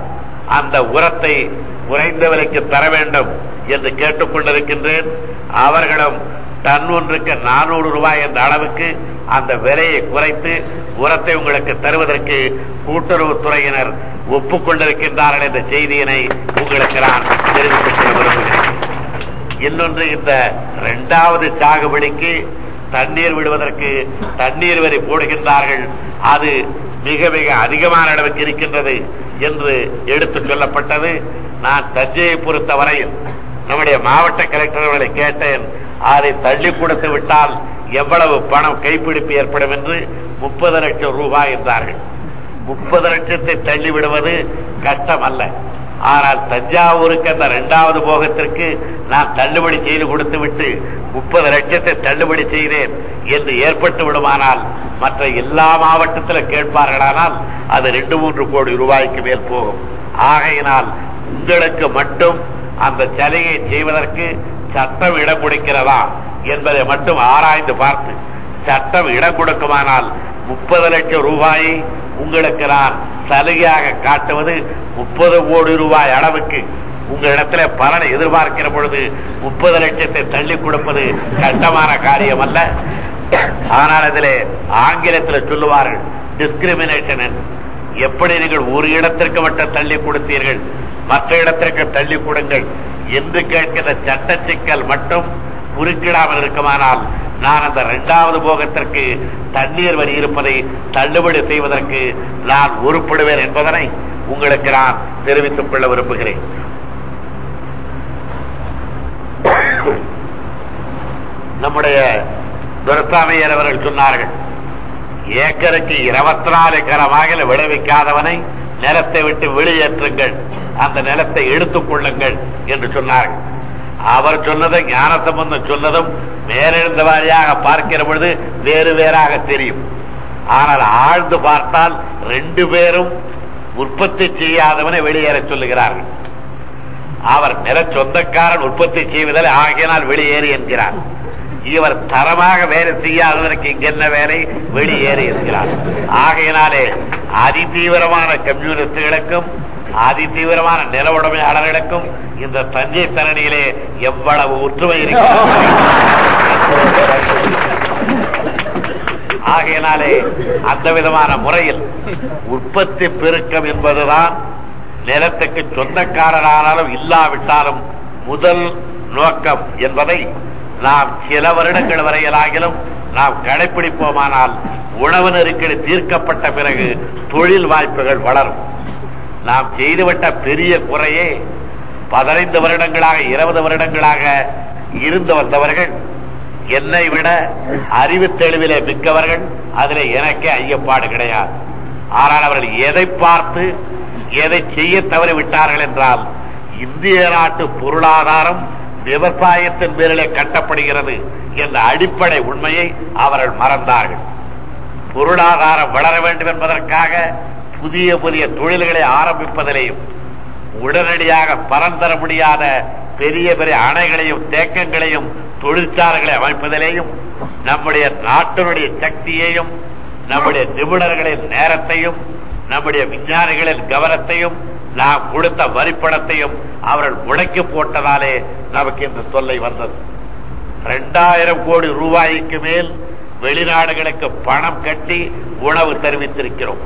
அந்த உரத்தை குறைந்த விலைக்கு தர வேண்டும் என்று கேட்டுக் கொண்டிருக்கின்றேன். அவர்களும் டன் ஒன்றுக்கு நானூறு ரூபாய் என்ற அளவுக்கு அந்த விலையை குறைத்து உரத்தை உங்களுக்கு தருவதற்கு கூட்டுறவுத்துறையினர் ஒப்புக்கொண்டிருக்கின்றார்கள் என்ற செய்தியினை உங்களுக்கு நான் தெரிவித்துக் கொள்ள விரும்புகிறேன். இன்னொன்று, இந்த இரண்டாவது சாகுபடிக்கு தண்ணீர் விடுவதற்கு தண்ணீர் வரி போடுகின்றார்கள். அது மிக மிக அதிகமான அளவுக்கு இருக்கின்றது என்று எடுத்துச் சொல்லப்பட்டது. நான் தஞ்சையை பொறுத்தவரையில் நம்முடைய மாவட்ட கலெக்டர் அவர்களை கேட்டேன், அதை தள்ளி கொடுத்து விட்டால் எவ்வளவு பணம் கைப்பிடிப்பு ஏற்படும் என்று. முப்பது லட்சம் ரூபாய் என்றார்கள். முப்பது லட்சத்தை தள்ளி விடுவது கஷ்டம் அல்ல. ஆனால் தஞ்சாவூருக்கு அந்த இரண்டாவது போகத்திற்கு நான் தள்ளுபடி செய்து கொடுத்து விட்டு முப்பது லட்சத்தை தள்ளுபடி செய்தேன் என்று ஏற்பட்டு விடுமானால் மற்ற எல்லா மாவட்டத்திலும் கேட்பார்களானால் அது ரெண்டு மூன்று கோடி ரூபாய்க்கு மேல் போகும். ஆகையினால் உங்களுக்கு மட்டும் அந்த சலுகை செய்வதற்கு சட்டம் இடம் கொடுக்கிறதா என்பதை மட்டும் ஆராய்ந்து பார்த்து சட்டம் இடம் கொடுக்குமானால் முப்பது லட்சம் ரூபாயை உங்களுக்கு நான் சலுகையாக காட்டுவது முப்பது கோடி ரூபாய் அளவுக்கு உங்களிடத்தில் பலனை எதிர்பார்க்கிற பொழுது முப்பது லட்சத்தை தள்ளி கொடுப்பது கஷ்டமான காரியம் அல்ல. ஆனால் அதிலே ஆங்கிலத்தில் சொல்லுவார்கள் டிஸ்கிரிமினேஷன். எப்படி நீங்கள் ஒரு இடத்திற்கு மட்டும் தள்ளி கொடுத்தீர்கள், மற்ற இடத்திற்கு தள்ளி கொடுங்கள் என்று கேட்கிற சட்ட சிக்கல் மட்டும் குறுக்கிடாமல் இருக்குமானால் நான் அந்த இரண்டாவது போகத்திற்கு தண்ணீர் வரி இருப்பதை தள்ளுபடி செய்வதற்கு நான் உருப்படுவேன் என்பதனை உங்களுக்கு நான் தெரிவித்துக் கொள்ள விரும்புகிறேன். நம்முடைய துரசாமியர் அவர்கள் சொன்னார்கள், ஏக்கருக்கு இருபத்தி நாலு கரமாக விளைவிக்காதவனை நிலத்தை விட்டு வெளியேற்றுங்கள், அந்த நிலத்தை எடுத்துக் கொள்ளுங்கள் என்று சொன்னார்கள். அவர் சொன்னதும் ஞான சம்பந்தம் சொன்னதும் மேலெழுந்த வாரியாக பார்க்கிற பொழுது வேறு வேறாக தெரியும். ஆனால் ஆழ்ந்து பார்த்தால் ரெண்டு பேரும் உற்பத்தி செய்யாதவனை வெளியேற சொல்லுகிறார்கள். அவர் நில சொந்தக்காரன் உற்பத்தி செய்வதில் ஆகியனால் வெளியேறி என்கிறார். இவர் தரமாக வேலை செய்யாததற்கு இங்க என்ன வேலை, வெளியேறி என்கிறார். ஆகையினாலே அதிதீவிரமான கம்யூனிஸ்டுகளுக்கும் அதிதீவிரமான நில உடைமையாளர்களுக்கும் இந்த தஞ்சை தரணியிலே எவ்வளவு ஒற்றுமை இருக்கிறது. ஆகையினாலே அந்த விதமான முறையில் உற்பத்தி பெருக்கம் என்பதுதான் நிலத்துக்கு சொந்தக்காரரானாலும் இல்லாவிட்டாலும் முதல் நோக்கம் என்பதை நாம் சில வருடங்கள் வரையிலாகிலும் நாம் கடைபிடிப்போமானால் உணவு நெருக்கடி தீர்க்கப்பட்ட பிறகு தொழில் வாய்ப்புகள் வளரும். நாம் செய்துவிட்ட பெரிய குறையே பதினைந்து வருடங்களாக இருபது வருடங்களாக இருந்து வந்தவர்கள் என்னை விட அறிவு தெளிவிலே மிக்கவர்கள், அதிலே எனக்கே ஐயப்பாடு கிடையாது. ஆனால் அவர்கள் எதை பார்த்து எதை செய்ய தவறிவிட்டார்கள் என்றால், இந்திய நாட்டு பொருளாதாரம் விவசாயத்தின் பேரிலே கட்டப்படுகிறது என்ற அடிப்படை உண்மையை அவர்கள் மறந்தார்கள். பொருளாதாரம் வளர வேண்டும் என்பதற்காக புதிய புதிய தொழில்களை ஆரம்பிப்பதிலேயும் உடனடியாக பரந்தர முடியாத பெரிய பெரிய அணைகளையும் தேக்கங்களையும் தொழிற்சாலைகளை அமைப்பதிலேயும் நம்முடைய நாட்டினுடைய சக்தியையும் நம்முடைய நிபுணர்களின் நேரத்தையும் நம்முடைய விஞ்ஞானிகளின் கவனத்தையும் நாம் கொடுத்த வரிப்பணத்தையும் அவர்கள் முடக்கி போட்டதாலே நமக்கு இந்த தொல்லை வந்தது. இரண்டாயிரம் கோடி ரூபாய்க்கு மேல் வெளிநாடுகளுக்கு பணம் கட்டி உணவு தெரிவித்திருக்கிறோம்.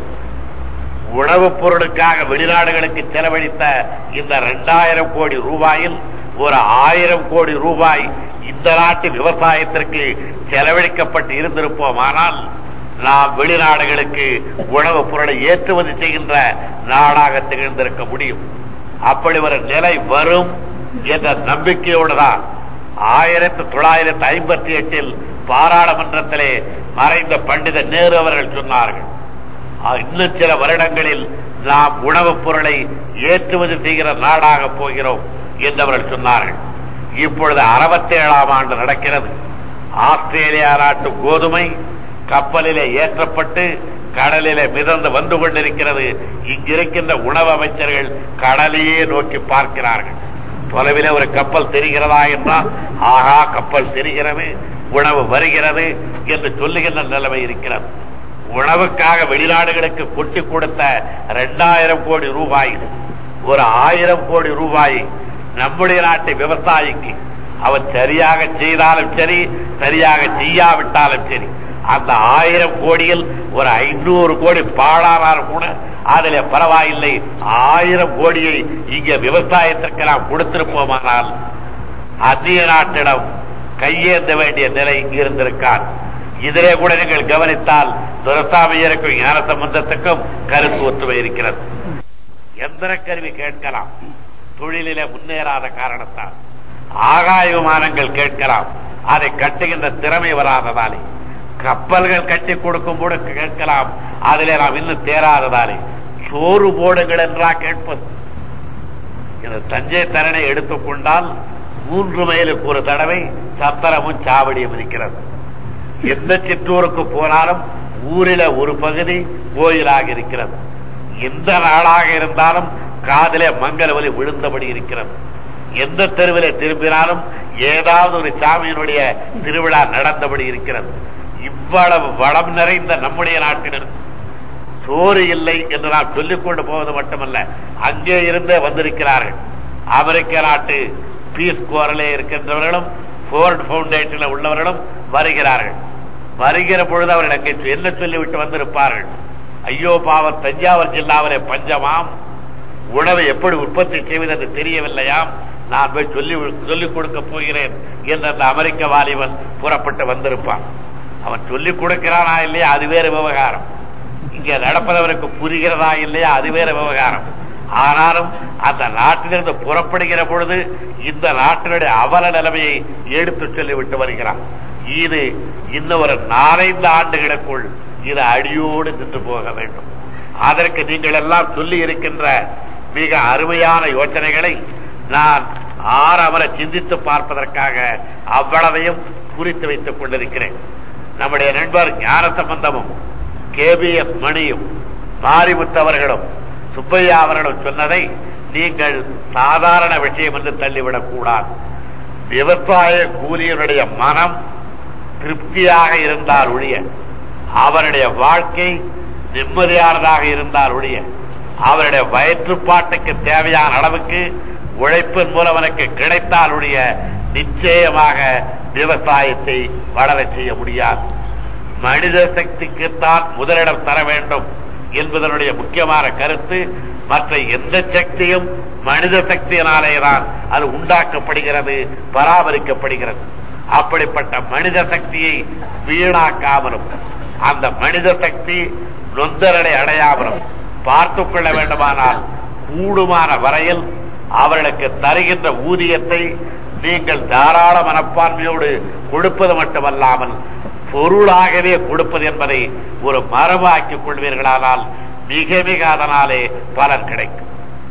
உணவுப் பொருளுக்காக வெளிநாடுகளுக்கு செலவழித்த இந்த இரண்டாயிரம் கோடி ரூபாயில் ஒரு ஆயிரம் கோடி ரூபாய் இந்த நாட்டு விவசாயத்திற்கு செலவழிக்கப்பட்டு இருந்திருப்போமானால் நாம் வெளிநாடுகளுக்கு உணவுப் பொருளை ஏற்றுமதி செய்கின்ற நாடாக திகழ்ந்திருக்க முடியும். அப்படி ஒரு நிலை வரும் என்ற நம்பிக்கையோடுதான் ஆயிரத்தி தொள்ளாயிரத்தி ஐம்பத்தி எட்டில் பாராளுமன்றத்திலே மறைந்த பண்டித நேரு அவர்கள் சொன்னார்கள், இன்னும் சில வருடங்களில் நாம் உணவுப் பொருளை ஏற்றுமதி செய்கிற நாடாக போகிறோம் என்றவர்கள் சொன்னார்கள். இப்பொழுது அறுபத்தி ஏழாம் ஆண்டு நடக்கிறது. ஆஸ்திரேலியா நாட்டு கோதுமை கப்பலிலே ஏற்றப்பட்டு கடலிலே மிதந்து வந்து கொண்டிருக்கிறது. இங்கிருக்கின்ற உணவு அமைச்சர்கள் கடலையே நோக்கி பார்க்கிறார்கள். தொலைவிலே ஒரு கப்பல் தெரிகிறதா என்றால், ஆகா கப்பல் தெரிகிறது, உணவு வருகிறது என்று சொல்லுகின்ற நிலைமை இருக்கிறது. உணவுக்காக வெளிநாடுகளுக்கு கொட்டி கொடுத்த இரண்டாயிரம் கோடி ரூபாய் ஒரு ஆயிரம் கோடி ரூபாயை நம்முடைய நாட்டு விவசாயிக்கு அவன் சரியாக செய்தாலும் சரி, சரியாக செய்யாவிட்டாலும் சரி, அந்த ஆயிரம் கோடியில் ஒரு ஐநூறு கோடி பாழானாலும் கூட அதிலே பரவாயில்லை, ஆயிரம் கோடியை இங்க விவசாயத்திற்கு நாம் கொடுத்திருப்போமானால் அந்நிய நாட்டிடம் கையேந்த வேண்டிய நிலை இருந்திருக்கார். இதிலே கூட நீங்கள் கவனித்தால் துரசாமியருக்கும் ஞான சம்பந்தத்துக்கும் கருத்து ஒற்றுமை இருக்கிறது. எந்திர கருவி கேட்கலாம், தொழிலிலே முன்னேறாத காரணத்தால். ஆகாய விமானங்கள் கேட்கலாம், அதை கட்டுகின்ற திறமை வராததாலே. கப்பல்கள் கட்டி கொடுக்கும் போது கேட்கலாம், அதிலே நாம் இன்னும் தேராததாலே. சோறு போடுங்கள் என்றா கேட்பது. இந்த தஞ்சை தரணை எடுத்துக்கொண்டால் மூன்று மைலுக்கு ஒரு தடவை சத்திரமும் சாவடியும் இருக்கிறது. எந்த சிற்றூருக்கு போனாலும் ஊரில ஒரு பகுதி கோயிலாக இருக்கிறது. எந்த நாளாக இருந்தாலும் காதிலே மங்கள ஒலி விழுந்தபடி இருக்கிறது. எந்த தெருவிலே திரும்பினாலும் ஏதாவது ஒரு சாமியினுடைய திருவிழா நடந்தபடி இருக்கிறது. இவ்வளவு வளம் நிறைந்த நம்முடைய நாட்டினர் சோறு இல்லை என்று நாம் சொல்லிக் கொண்டு போவது மட்டுமல்ல, அங்கே இருந்தே வந்திருக்கிறார்கள். அமெரிக்க நாட்டு பீஸ் கோரிலே இருக்கின்றவர்களும் போர்ட் பவுண்டேஷனில் உள்ளவர்களும் வருகிறார்கள். வருகிற பொழுது அவர்கள் என்ன சொல்லிவிட்டு வந்திருப்பார்கள்? ஐயோ பாவம், தஞ்சாவூர் ஜில்லாவிலே பஞ்சமாம், உணவை எப்படி உற்பத்தி செய்வது என்று தெரியவில்லையாம், நான் போய் சொல்லி சொல்லிக் கொடுக்க போகிறேன் என்று அந்த அமெரிக்க வாலிபன் புறப்பட்டு வந்திருப்பான். அவன் சொல்லிக் கொடுக்கிறானா இல்லையா அது வேறு விவகாரம். இங்கே நடப்பதவருக்கு புரிகிறதா இல்லையா அது வேறு விவகாரம். ஆனாலும் அந்த நாட்டிலிருந்து புறப்படுகிற பொழுது இந்த நாட்டினுடைய அவல நிலைமையை எடுத்து சொல்லிவிட்டு வருகிறான். இது இன்னும் ஒரு நாலைந்து ஆண்டுகளுக்குள் இது அடியோடு நின்று போக வேண்டும். அதற்கு நீங்கள் எல்லாம் சொல்லி இருக்கின்ற மிக அருமையான யோசனைகளை நான் ஆறமர சிந்தித்து பார்ப்பதற்காக அவ்வளவையும் குறித்து வைத்துக் கொண்டிருக்கிறேன். நம்முடைய நண்பர் ஞான சம்பந்தமும் கே பி எஸ் மணியும் மாரிமுத்தவர்களும் சுப்பையா அவர்களும் சொன்னதை நீங்கள் சாதாரண விஷயம் என்று தள்ளிவிடக் கூடாது. விவசாய கூலியனுடைய மனம் திருப்தியாக இருந்தால் ஒழிய, அவருடைய வாழ்க்கை நிம்மதியானதாக இருந்தால் ஒழிய, அவருடைய வயிற்றுப்பாட்டுக்கு தேவையான அளவுக்கு உழைப்பின் மூலம் அவனுக்கு கிடைத்தால் ஒழிய நிச்சயமாக விவசாயத்தை வளர செய்ய முடியாது. மனித சக்திக்குத்தான் முதலிடம் தர வேண்டும் என்பதனுடைய முக்கியமான கருத்து. மற்ற எந்த சக்தியும் மனித சக்தியினாலேதான் அது உண்டாக்கப்படுகிறது, பராமரிக்கப்படுகிறது. அப்படிப்பட்ட மனித சக்தியை வீணாக்காமலும் அந்த மனித சக்தி நொந்தரடை அடையாமலும் பார்த்துக் கொள்ள வேண்டுமானால் கூடுமான வரையில் அவர்களுக்கு தருகின்ற ஊதியத்தை நீங்கள் தாராள மனப்பான்மையோடு கொடுப்பது மட்டுமல்லாமல் பொருளாகவே கொடுப்பது என்பதை ஒரு மரபாக்கிக் கொள்வீர்களானால் மிக மிக அதனாலே பலன் கிடைக்கும்.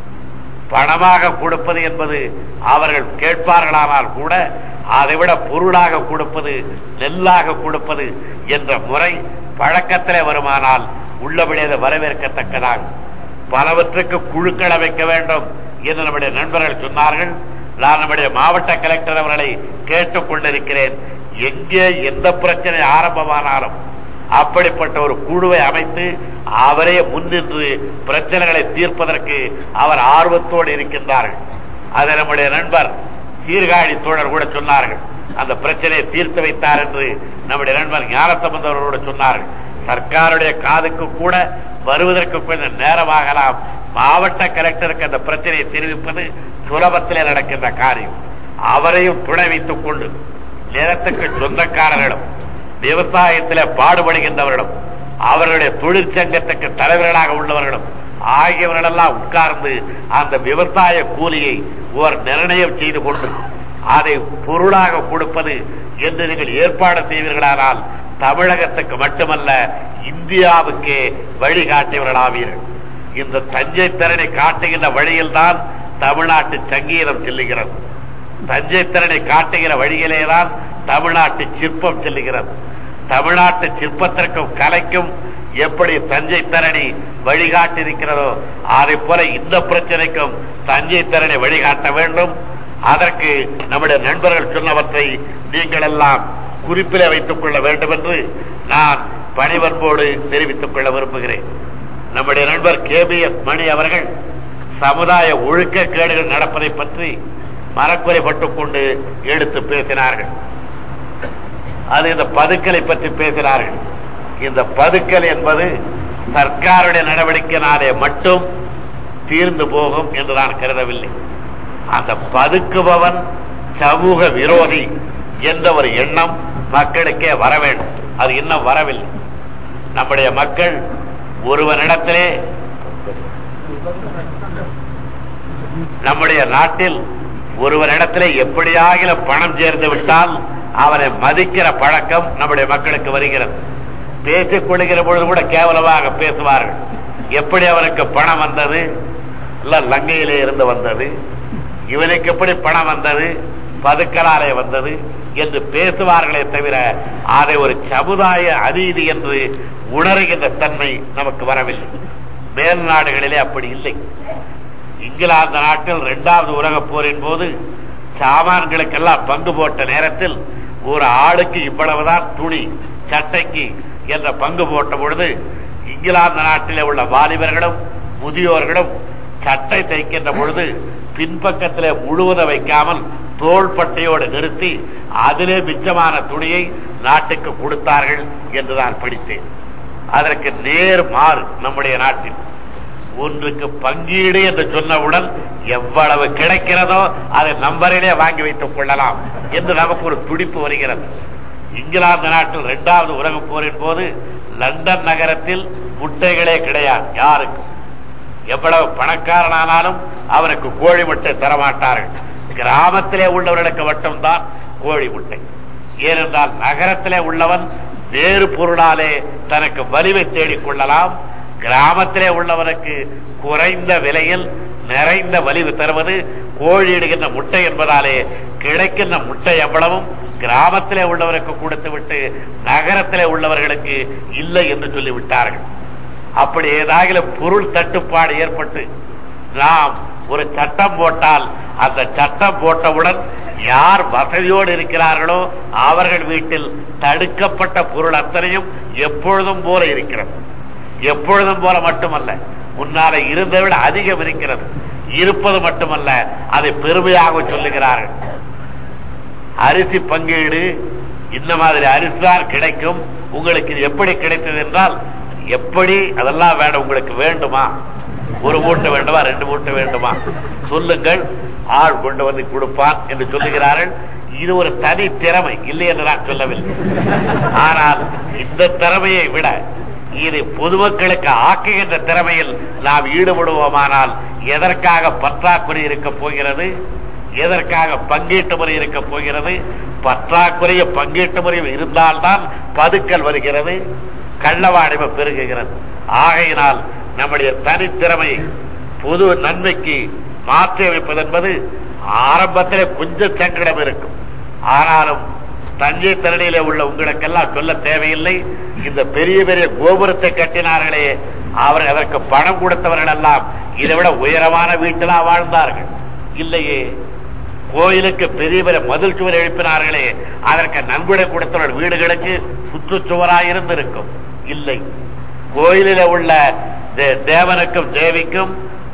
பணமாக கொடுப்பது என்பது அவர்கள் கேட்பார்களானால் கூட அதைவிட பொருளாக கொடுப்பது, நெல்லாக கொடுப்பது என்ற முறை பழக்கத்திலே வருமானால் உள்ளபடியே வரவேற்கத்தக்கதாகும். பலவற்றுக்கு குழுக்கள் அமைக்க வேண்டும் என்று நம்முடைய நண்பர்கள் சொன்னார்கள். நான் நம்முடைய மாவட்ட கலெக்டர் அவர்களை கேட்டுக் கொண்டிருக்கிறேன். எங்கே எந்த பிரச்சனை ஆரம்பமானாலும் அப்படிப்பட்ட ஒரு குழுவை அமைத்து அவரே முன்னின்று பிரச்சனைகளை தீர்ப்பதற்கு அவர் ஆர்வத்தோடு இருக்கின்றார்கள். அதை நம்முடைய நண்பர் சீர்காழி தோழர் கூட சொன்னார்கள். அந்த பிரச்சனையை தீர்த்து வைத்தார் என்று நம்முடைய நண்பர் ஞானசம்பந்தவர்களோடு சொன்னார்கள். சர்க்காருடைய காதுக்கு கூட வருவதற்கு கொஞ்சம் நேரமாகலாம். மாவட்ட கலெக்டருக்கு அந்த பிரச்சனையை தெரிவிப்பது சுலபத்திலே நடக்கின்ற காரியம். அவரையும் துணை வைத்துக் கொண்டு நிலத்துக்கு சொந்தக்காரர்களும் விவசாயத்திலே பாடுபடுகின்றவர்களும் அவர்களுடைய தொழிற்சங்கத்துக்கு தலைவர்களாக உள்ளவர்களும் ஆகியவர்களெல்லாம் உட்கார்ந்து அந்த விவசாய கூலியை ஒரு நிர்ணயம் செய்து கொண்டு அதை பொருளாக கொடுப்பது என்று நீங்கள் ஏற்பாடு செய்வீர்களானால் தமிழகத்துக்கு மட்டுமல்ல இந்தியாவுக்கே வழிகாட்டியவர்களாவீர்கள். இந்த தஞ்சை திறனை காட்டுகின்ற வழியில்தான் தமிழ்நாட்டு சங்கீதம் செல்லுகிறது. தஞ்சை திறனை காட்டுகிற வழியிலேதான் தமிழ்நாட்டு சிற்பம் செல்லுகிறது. தமிழ்நாட்டு சிற்பத்திற்கும் கலைக்கும் எப்படி தஞ்சை தரணி வழிகாட்டிருக்கிறதோ அதை போல இந்த பிரச்சனைக்கும் தஞ்சை தரணி வழிகாட்ட வேண்டும். அதற்கு நம்முடைய நண்பர்கள் சொன்னவற்றை நீங்கள் எல்லாம் குறிப்பிலே வைத்துக் கொள்ள வேண்டும் என்று நான் பணிவன்போடு தெரிவித்துக் கொள்ள விரும்புகிறேன். நம்முடைய நண்பர் கே பி எஸ் மணி அவர்கள் சமுதாய ஒழுக்கக்கேடுகள் நடப்பதை பற்றி மனக்குறைப்பட்டுக் கொண்டு எடுத்து பேசினார்கள். அது இந்த பதுக்கலை பற்றி பேசினார்கள். இந்த பதுக்கல் என்பது சர்க்காருடைய நடவடிக்கையினாலே மட்டும் தீர்ந்து போகும் என்று நான் கருதவில்லை. அந்த பதுக்குபவன் சமூக விரோதி என்ற ஒரு எண்ணம் மக்களுக்கே வர வேண்டும். அது இன்னும் வரவில்லை. நம்முடைய மக்கள் ஒருவனிடத்திலே நம்முடைய நாட்டில் ஒருவரிடத்திலே எப்படியாகிலும் பணம் சேர்ந்து விட்டால் அவனை மதிக்கிற பழக்கம் நம்முடைய மக்களுக்கு வருகிறது. பேசிக் கொள்கிற பொழுது கூட கேவலமாக பேசுவார்கள். எப்படி அவனுக்கு பணம் வந்தது? இல்ல லங்கையிலே இருந்து வந்தது. இவனுக்கு எப்படி பணம் வந்தது? பதுக்கலாலே வந்தது என்று பேசுவார்களே தவிர அதை ஒரு சமுதாய அநீதி என்று உணர்கின்ற தன்மை நமக்கு வரவில்லை. மேல் நாடுகளிலே அப்படி இல்லை. இங்கிலாந்து நாட்டில் இரண்டாவது உலகப் போரின் போது சாமான்களுக்கெல்லாம் பங்கு போட்ட நேரத்தில் ஒரு ஆளுக்கு இவ்வளவுதான் துணி சட்டைக்கு என்ற பங்கு போட்ட பொழுது இங்கிலாந்து நாட்டிலே உள்ள வாலிபர்களும் முதியோர்களும் சட்டை தைக்கின்ற பொழுது பின்பக்கத்திலே முழுவதும் வைக்காமல் தோள்பட்டையோடு நிறுத்தி அதிலே மிச்சமான துணியை நாட்டுக்கு கொடுத்தார்கள் என்று நான் படித்தேன். அதற்கு நேர் மாறு நம்முடைய நாட்டில் ஒன்றுக்கு பங்கீடு என்று சொன்னவுடன் எவ்வளவு கிடைக்கிறதோ அதை நம்பரிலே வாங்கி வைத்துக் கொள்ளலாம் என்று நமக்கு ஒரு துடிப்பு வருகிறது. இங்கிலாந்து நாட்டில் இரண்டாவது உலகப் போரின் போது லண்டன் நகரத்தில் முட்டைகளே கிடையாது. யாருக்கு எவ்வளவு பணக்காரனானாலும் அவனுக்கு கோழி முட்டை தரமாட்டார்கள். கிராமத்திலே உள்ளவர்களுக்கு மட்டும்தான் கோழி முட்டை. ஏனென்றால் நகரத்திலே உள்ளவன் வேறு பொருளாலே தனக்கு வலிமை தேடிக் கொள்ளலாம். கிராமத்திலே உள்ளவனுக்கு குறைந்த விலையில் நிறைந்த வலிவு தருவது கோழியிடுகின்ற முட்டை என்பதாலே கிடைக்கின்ற முட்டை எவ்வளவும் கிராமத்திலே உள்ளவருக்கு கொடுத்துவிட்டு நகரத்திலே உள்ளவர்களுக்கு இல்லை என்று சொல்லிவிட்டார்கள். அப்படி ஏதாகிலும் பொருள் தட்டுப்பாடு ஏற்பட்டு நாம் ஒரு சட்டம் போட்டால் அந்த சட்டம் போட்டவுடன் யார் வசதியோடு இருக்கிறார்களோ அவர்கள் வீட்டில் தடுக்கப்பட்ட பொருள் அத்தனையும் எப்பொழுதும் போல இருக்கிறது. எப்பொழுதும் போல மட்டுமல்ல, முன்னாலே இருந்ததை விட அதிகம் இருக்கிறது. இருப்பது மட்டுமல்ல, அதை பெருமையாக சொல்லுகிறார்கள். அரிசி பங்கீடு இந்த மாதிரி அரிசிதான் கிடைக்கும். உங்களுக்கு எப்படி கிடைத்தது என்றால் எப்படி அதெல்லாம் வேண்டாம். உங்களுக்கு வேண்டுமா? ஒரு மூட்டை வேண்டுமா? ரெண்டு மூட்டை வேண்டுமா? சொல்லுங்கள், ஆள் கொண்டு வந்து கொடுப்பான் என்று சொல்லுகிறார்கள். இது ஒரு தனி திறமை இல்லை என்று நான் சொல்லவில்லை. ஆனால் இந்த திறமையை விட இது பொதுமக்களுக்கு ஆக்குகின்ற திறமையில் நாம் ஈடுபடுவோமானால் எதற்காக பற்றாக்குறை இருக்க போகிறது? எதற்காக பங்கீட்டு முறை இருக்க போகிறது? பற்றாக்குறைய பங்கீட்டு முறை இருந்தால்தான் பதுக்கல் வருகிறது, கள்ளவாணிமை பெருகுகிறது. ஆகையினால் நம்முடைய தனித்திறமையை பொது நன்மைக்கு மாற்றி அமைப்பது என்பது ஆரம்பத்திலே கொஞ்சம் சங்கடம் இருக்கும். ஆனாலும் தஞ்சை தரணியிலே உள்ள உங்களுக்கெல்லாம் சொல்ல தேவையில்லை. இந்த பெரிய பெரிய கோபுரத்தை கட்டினார்களே, அவர் அதற்கு பணம் கொடுத்தவர்கள் எல்லாம் இதை விட உயரமான வீட்டிலா வாழ்ந்தார்கள்? இல்லையே. கோயிலுக்கு பெரிய பெரிய மதில் சுவர் எழுப்பினார்களே, அதற்கு நன்கொடை கொடுத்தவர்கள் வீடுகளுக்கு சுற்றுச்சுவராயிருந்திருக்கும்? இல்லை. கோயிலில் உள்ள தேவனுக்கும் தேவிக்கும்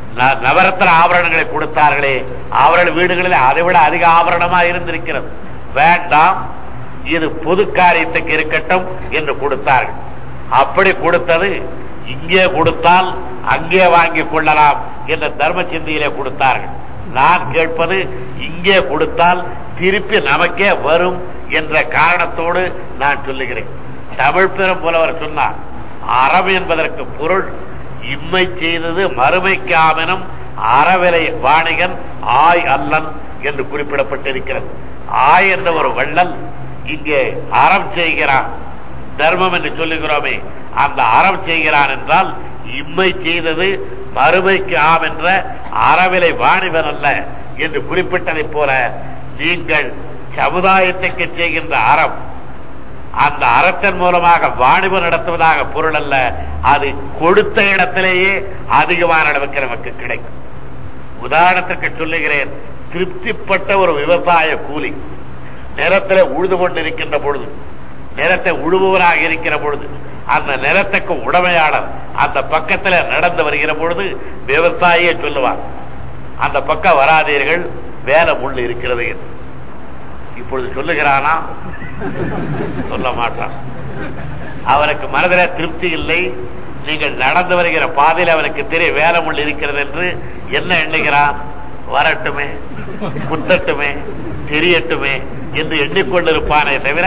நவரத்ன ஆபரணங்களை கொடுத்தார்களே, அவர்கள் வீடுகளில் அதை விட அதிக ஆபரணமா இருந்திருக்கிறது. வேண்டாம், இது பொது காரியத்துக்கு இருக்கட்டும் என்று கொடுத்தார்கள். அப்படி கொடுத்தது இங்கே கொடுத்தால் அங்கே வாங்கிக் கொள்ளலாம் என்ற தர்ம சிந்தையிலே கொடுத்தார்கள். நான் கேட்பது, இங்கே கொடுத்தால் திருப்பி நமக்கே வரும் என்ற காரணத்தோடு நான் சொல்லுகிறேன். தமிழ் பெரும் புலவர் சொன்னார், அறம் என்பதற்கு பொருள் இம்மை செய்தது மறுமைக்காமெனும் அறவிலை வாணிகன் ஆய் அல்லன் என்று குறிப்பிடப்பட்டிருக்கிறது. ஆய் என்ற ஒரு வள்ளல் இங்கே அறம் செய்கிறான், தர்மம் என்று சொல்லுகிறோமே, அந்த அறம் செய்கிறான் என்றால் இம்மை செய்தது மறுமைக்கு ஆம் என்ற அறவிலை வாணிபன் அல்ல என்று குறிப்பிட்டதை போல நீங்கள் சமுதாயத்துக்கு செய்கின்ற அறம் அந்த அறத்தின் மூலமாக வாணிபம் நடத்துவதாக பொருள் அல்ல. அது கொடுத்த இடத்திலேயே அதிகமான அளவுக்கு நமக்கு கிடைக்கும். உதாரணத்திற்கு சொல்லுகிறேன், திருப்திப்பட்ட ஒரு விவசாய கூலி நிலத்திலே உழுது கொண்டிருக்கின்ற பொழுது, நிலத்தை உழுபவராக இருக்கிற பொழுது அந்த நிலத்துக்கு உடமையாளர் அந்த பக்கத்தில் நடந்து வருகிற பொழுது விவசாயியே சொல்லுவார், அந்த பக்கம் வராதீர்கள், வேலை முள் இருக்கிறது. இப்பொழுது சொல்லுகிறானா? சொல்ல மாட்டான். அவனுக்கு மனதில் திருப்தி இல்லை. நீங்கள் நடந்து வருகிற பாதையில் அவனுக்கு தெரிய வேலை முள் இருக்கிறது என்று என்ன எண்ணுகிறான்? வரட்டுமே, குத்தட்டுமே, தெரியட்டுமே என்று எண்ணிக்கொண்டிருப்பானே தவிர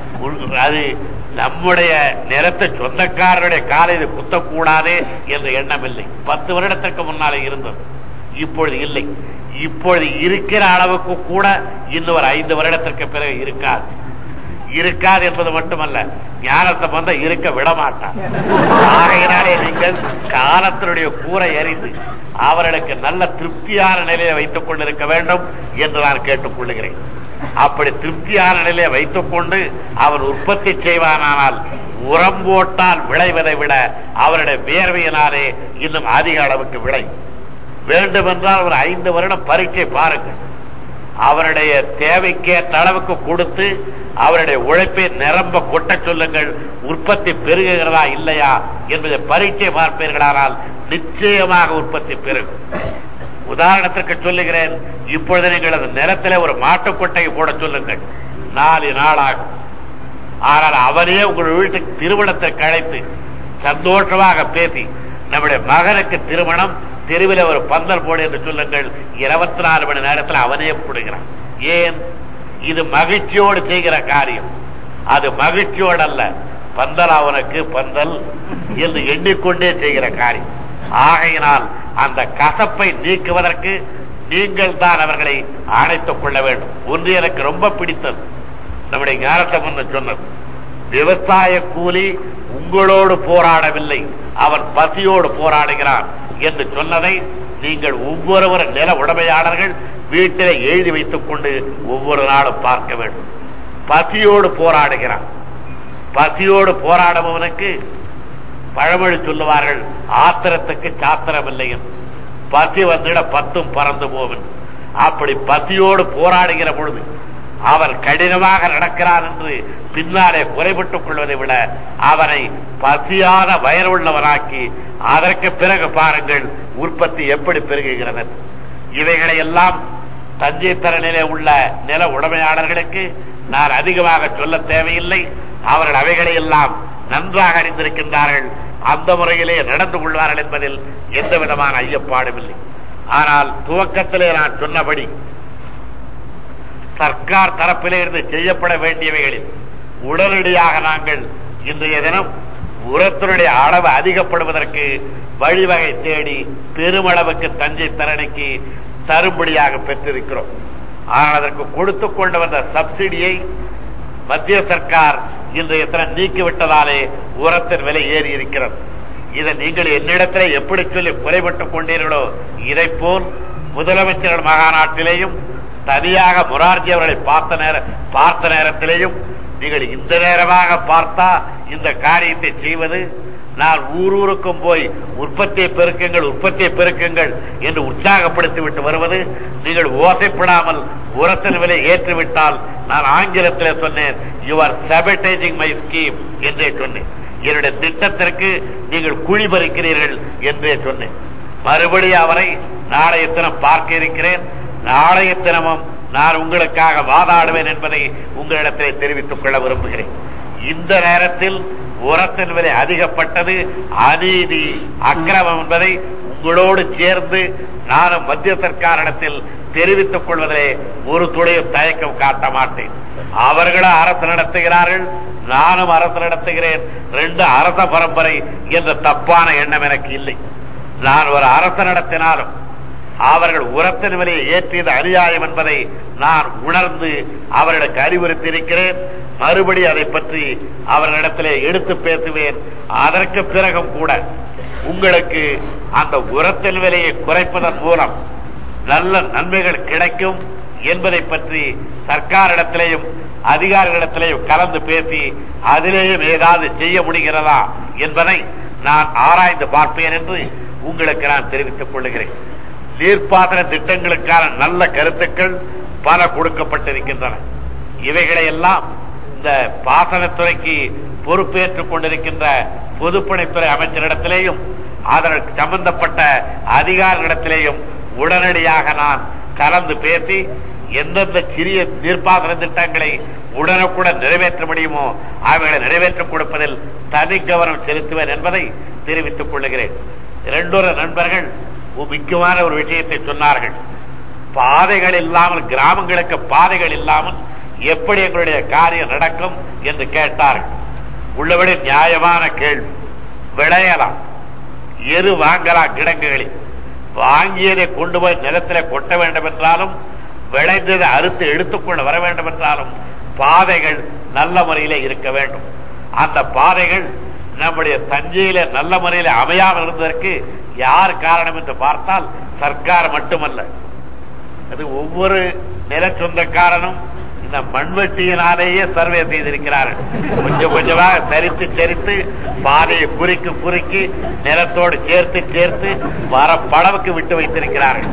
அது நம்முடைய நிலத்தை சொந்தக்காரருடைய காலையில் குத்தக்கூடாதே என்ற எண்ணம் இல்லை. பத்து வருடத்திற்கு முன்னாலே இருந்தது, இப்பொழுது இல்லை. இப்பொழுது இருக்கிற அளவுக்கு கூட இன்னொரு ஐந்து வருடத்திற்கு பிறகு இருக்காது. இருக்காது என்பது மட்டுமல்ல, ஞானத்தை வந்த இருக்க விட மாட்டான். ஆகையினாலே நீங்கள் காலத்தினுடைய கூரை எறிந்து அவர்களுக்கு நல்ல திருப்தியான நிலையை வைத்துக் கொண்டிருக்க வேண்டும் என்று நான் கேட்டுக் கொள்ளுகிறேன். அப்படி திருப்தியான நிலையை வைத்துக் கொண்டு அவர் உற்பத்தி செய்வானால் உரம் போட்டால் விளைவதை விட அவருடைய வேர்வையினாலே இன்னும் அதிக அளவுக்கு விளை வேண்டுமென்றால் ஒரு ஐந்து வருடம் பரீட்சை பாருங்கள். அவருடைய தேவைக்கேற்ற அளவுக்கு கொடுத்து அவருடைய உழைப்பை நிரம்ப கொட்ட சொல்லுங்கள். உற்பத்தி பெருகுகிறதா இல்லையா என்பதை பரீட்சை பார்ப்பீர்களானால் நிச்சயமாக உற்பத்தி பெருகும். உதாரணத்திற்கு சொல்லுகிறேன், இப்பொழுது நீங்கள் அந்த நிலத்திலே ஒரு மாட்டுக்கொட்டையை போட சொல்லுங்கள், நாலு நாளாகும். ஆனால் அவரே உங்கள் வீட்டுக்கு திருமணத்திற்கு அழைத்து சந்தோஷமாக பேசி நம்முடைய மகனுக்கு திருமணம், தெருவில் ஒரு பந்தல் போடு என்று சொல்லுங்கள், இருபத்தி நாலு மணி நேரத்தில் அவனே போடுகிறான். ஏன்? இது மகிழ்ச்சியோடு செய்கிற காரியம். அது மகிழ்ச்சியோடு அல்ல, பந்தல் அவனுக்கு பந்தல் என்று எண்ணிக்கொண்டே செய்கிற காரியம். ஆகையினால் அந்த கசப்பை நீக்குவதற்கு நீங்கள் தான் அவர்களை அணைத்துக் கொள்ள வேண்டும். ஒன்று எனக்கு ரொம்ப பிடித்தது, நம்முடைய ஞானத்தை முன்ன சொன்னது, விவசாய கூலி உங்களோடு போராடவில்லை, அவன் பசியோடு போராடுகிறான் என்று சொன்னதை நீங்கள் ஒவ்வொருவர் நில உடைமையாளர்கள் வீட்டிலே எழுதி வைத்துக் கொண்டு ஒவ்வொரு நாளும் பார்க்க வேண்டும். பசியோடு போராடுகிறான். பசியோடு போராடுபவனுக்கு பழமொழி சொல்லுவார்கள், ஆத்திரத்துக்கு சாத்திரம் இல்லை, பசி வந்திட பத்தும் பறந்து போவன். அப்படி பசியோடு போராடுகிற பொழுது அவர் கடினமாக நடக்கிறார் என்று பின்னாலே குறைபட்டுக் கொள்வதை விட அவனை பசியாத வயறுள்ளவனாக்கி அதற்கு பிறகு பாருங்கள் உற்பத்தி எப்படி பெருகுகிறது. இவைகளை எல்லாம் தஞ்சை தரநிலை உள்ள நில உடைமையாளர்களுக்கு நான் அதிகமாக சொல்ல தேவையில்லை. அவர்கள் அவைகளை எல்லாம் நன்றாக அறிந்திருக்கின்றார்கள். அந்த முறையிலே நடந்து கொள்வார்கள் என்பதில் எந்த விதமான ஐயப்பாடும் இல்லை. ஆனால் துவக்கத்திலே நான் சொன்னபடி சர்க்கார் தரப்பிலே இருந்து செய்யப்பட வேண்டியவைகளில் உடனடியாக நாங்கள் இன்றைய தினம் உரத்தினுடைய அளவு அதிகப்படுவதற்கு வழிவகை தேடி பெருமளவுக்கு தஞ்சை தரணிக்கு தரும்படியாக பெற்றிருக்கிறோம். ஆனால் அதற்கு கொடுத்துக் கொண்டு வந்த சப்சிடியை மத்திய சர்க்கார் இன்றைய தினம் நீக்கிவிட்டதாலே உரத்தின் விலை ஏறி இருக்கிறது. இதை நீங்கள் என்னிடத்திலே எப்படி சொல்லி குறைபட்டுக் கொண்டீர்களோ இதை போல் முதலமைச்சர்கள் மகாநாட்டிலேயும் தனியாக முரார்ஜி அவர்களை பார்த்த நேர பார்த்த நேரத்திலேயும் நீங்கள் இந்த நேரமாக பார்த்தா இந்த காரியத்தை செய்வது, நான் ஊர் ஊருக்கும் போய் உற்பத்தியை பெருக்குங்கள் உற்பத்தியை பெருக்குங்கள் என்று உற்சாகப்படுத்தி விட்டு வருவது, நீங்கள் ஓசைப்படாமல் உரத்தின் விலை ஏற்றிவிட்டால் நான் ஆங்கிலத்தில் சொன்னேன், you are sabotaging my scheme என்றே சொன்னேன். என்னுடைய திட்டத்திற்கு நீங்கள் குழி பறிக்கிறீர்கள் என்றே சொன்னேன். மறுபடியும் அவரை நாளைய தினம் பார்க்க இருக்கிறேன். நாளைய தினமும் நான் உங்களுக்காக வாதாடுவேன் என்பதை உங்களிடத்திலே தெரிவித்துக் கொள்ள விரும்புகிறேன். இந்த நேரத்தில் உரத்தின் விலை அதிகப்பட்டது அநீதி, அக்கிரமம் என்பதை உங்களோடு சேர்ந்து நானும் மத்திய சர்க்காரிடத்தில் தெரிவித்துக் கொள்வதிலே ஒரு துளையும் தயக்கம் காட்ட மாட்டேன். அவர்களும் அரசு நடத்துகிறார்கள், நானும் அரசு நடத்துகிறேன். ரெண்டு அரச பரம்பரை என்ற தப்பான எண்ணம் எனக்கு இல்லை. நான் ஒரு அரசு நடத்தினாலும் அவர்கள் உரத்தின் விலையை ஏற்றியது அநியாயம் என்பதை நான் உணர்ந்து அவர்களுக்கு அறிவுறுத்தி இருக்கிறேன். மறுபடி அதை பற்றி அவர்களிடத்திலே எடுத்து பேசுவேன். அதற்கு பிறகும் கூட உங்களுக்கு அந்த உரத்தின் விலையை குறைப்பதன் மூலம் நல்ல நன்மைகள் கிடைக்கும் என்பதை பற்றி சர்க்காரிடத்திலேயும் அதிகாரிகளிடத்திலேயும் கலந்து பேசி அதிலேயும் ஏதாவது செய்ய முடிகிறதா என்பதை நான் ஆராய்ந்து பார்ப்பேன் என்று உங்களுக்கு நான் தெரிவித்துக் கொள்கிறேன். நீர்ப்பாசன திட்டங்களுக்கான நல்ல கருத்துக்கள் பல கொடுக்கப்பட்டிருக்கின்றன. இவைகளை எல்லாம் இந்த பாசனத்துறைக்கு பொறுப்பேற்றுக் கொண்டிருக்கின்ற பொதுப்பணித்துறை அமைச்சரிடத்திலேயும் அதற்கு சம்பந்தப்பட்ட அதிகாரிகளிடத்திலேயும் உடனடியாக நான் கலந்து பேசி எந்தெந்த சிறிய நீர்ப்பாசன திட்டங்களை உடனுக்குடன் நிறைவேற்ற முடியுமோ அவைகளை நிறைவேற்றிக் கொடுப்பதில் தனி கவனம் செலுத்துவேன் என்பதை தெரிவித்துக் கொள்ளுகிறேன். இரண்டொரு நண்பர்கள் முக்கியமான ஒரு விஷயத்தை சொன்னார்கள். பாதைகள் இல்லாமல், கிராமங்களுக்கு பாதைகள் இல்லாமல் எப்படி எங்களுடைய காரியம் நடக்கும் என்று கேட்டார்கள். உள்ளபடி நியாயமான கேள்வி. விளையலாம், எரு வாங்கலாம், கிடங்குகளில் வாங்கியதை கொண்டு போய் நிலத்தில் கொட்ட வேண்டும் என்றாலும், விளைந்ததை அறுத்து எடுத்துக்கொள்ள வர வேண்டும் என்றாலும் பாதைகள் நல்ல முறையிலே இருக்க வேண்டும். அந்த பாதைகள் நம்முடைய தஞ்சையில நல்ல முறையில் அமையாமல் இருந்ததற்கு யார் காரணம் என்று பார்த்தால் சர்க்கார் மட்டுமல்ல, அது ஒவ்வொரு நில சொந்தக்காரனும் இந்த மண்வெட்டியினாலேயே சர்வே செய்திருக்கிறார்கள். கொஞ்சம் கொஞ்சமாக சரித்து சரித்து பாதையை குறுக்கி குறுக்கி நிலத்தோடு சேர்த்து சேர்த்து வர படவுக்கு விட்டு வைத்திருக்கிறார்கள்.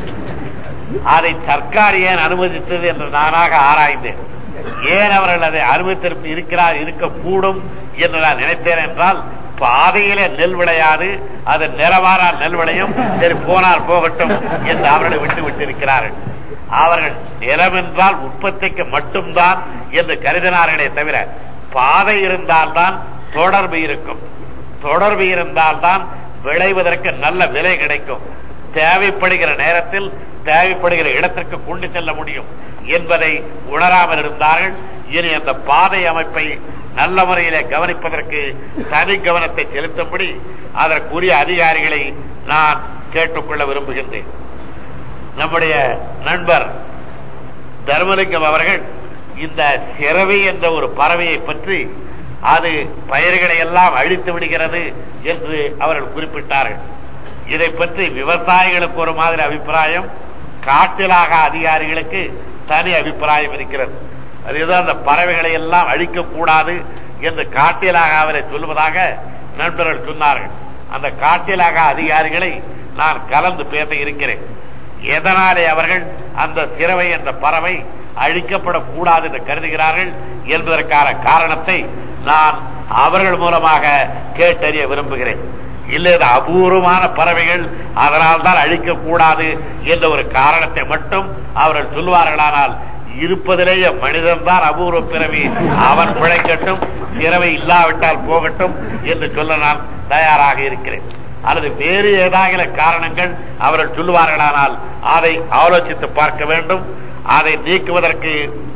அதை சர்க்கார் ஏன் அனுமதித்தது என்று நானாக ஆராய்ந்தேன். ஏன் அவர்கள் அதை அனுமதித்து இருக்கிறார் இருக்கக்கூடும் என்று நான் நினைத்தேன் என்றால், பாதையிலே நெல் விளையாது, அது நிலவாரா நெல் விளையும், சரி போனால் போகட்டும் என்று அவர்களை விட்டு விட்டிருக்கிறார்கள். அவர்கள் நிலம் என்றால் உற்பத்திக்கு மட்டும்தான் என்று கருதினார்களே தவிர, பாதை இருந்தால்தான் தொடர்பு இருக்கும், தொடர்பு இருந்தால்தான் விளைவதற்கு நல்ல விலை கிடைக்கும், தேவைப்படுகிற நேரத்தில் தேவைப்படுகிற இடத்திற்கு கொண்டு செல்ல முடியும் என்பதை உணராமல் இருந்தார்கள். இனி அந்த பாதை அமைப்பை நல்ல முறையிலே கவனிப்பதற்கு தனி கவனத்தை செலுத்தும்படி அதற்குரிய அதிகாரிகளை நான் கேட்டுக்கொள்ள விரும்புகின்றேன். நம்முடைய நண்பர் தர்மலிங்கம் அவர்கள் இந்த சிறவி என்ற ஒரு பறவையை பற்றி, அது பயிர்களை எல்லாம் அழித்து விடுகிறது என்று அவர்கள் குறிப்பிட்டார்கள். இதை பற்றி விவசாயிகளுக்கு ஒரு மாதிரி அபிப்பிராயம், காட்டிலாக அதிகாரிகளுக்கு தனி அபிப்பிராயம் இருக்கிறது. அதுதான் அந்த பறவைகளை எல்லாம் அழிக்கக்கூடாது என்று காட்டிலாக அவரை சொல்வதாக நண்பர்கள் சொன்னார்கள். அந்த காட்டிலாக அதிகாரிகளை நான் கலந்து பேச இருக்கிறேன். எதனாலே அவர்கள் அந்த சிறவை என்ற பறவை அழிக்கப்படக்கூடாது என்று கருதுகிறார்கள் என்பதற்கான காரணத்தை நான் அவர்கள் மூலமாக கேட்டறிய விரும்புகிறேன். இல்லை, அபூர்வமான பறவைகள், அதனால் தான் அழிக்கக்கூடாது என்ற ஒரு காரணத்தை மட்டும் அவர்கள் சொல்வார்களானால், இருப்பதிலேயே மனிதன் தான் அபூர்வ பிறவி, அவன் பிழைக்கட்டும், சிறவை இல்லாவிட்டால் போகட்டும் என்று சொல்ல நான் தயாராக இருக்கிறேன். அல்லது வேறு ஏதாவது காரணங்கள் அவர்கள் சொல்லுவார்களானால் அதை ஆலோசித்து பார்க்க வேண்டும். அதை நீக்குவதற்கு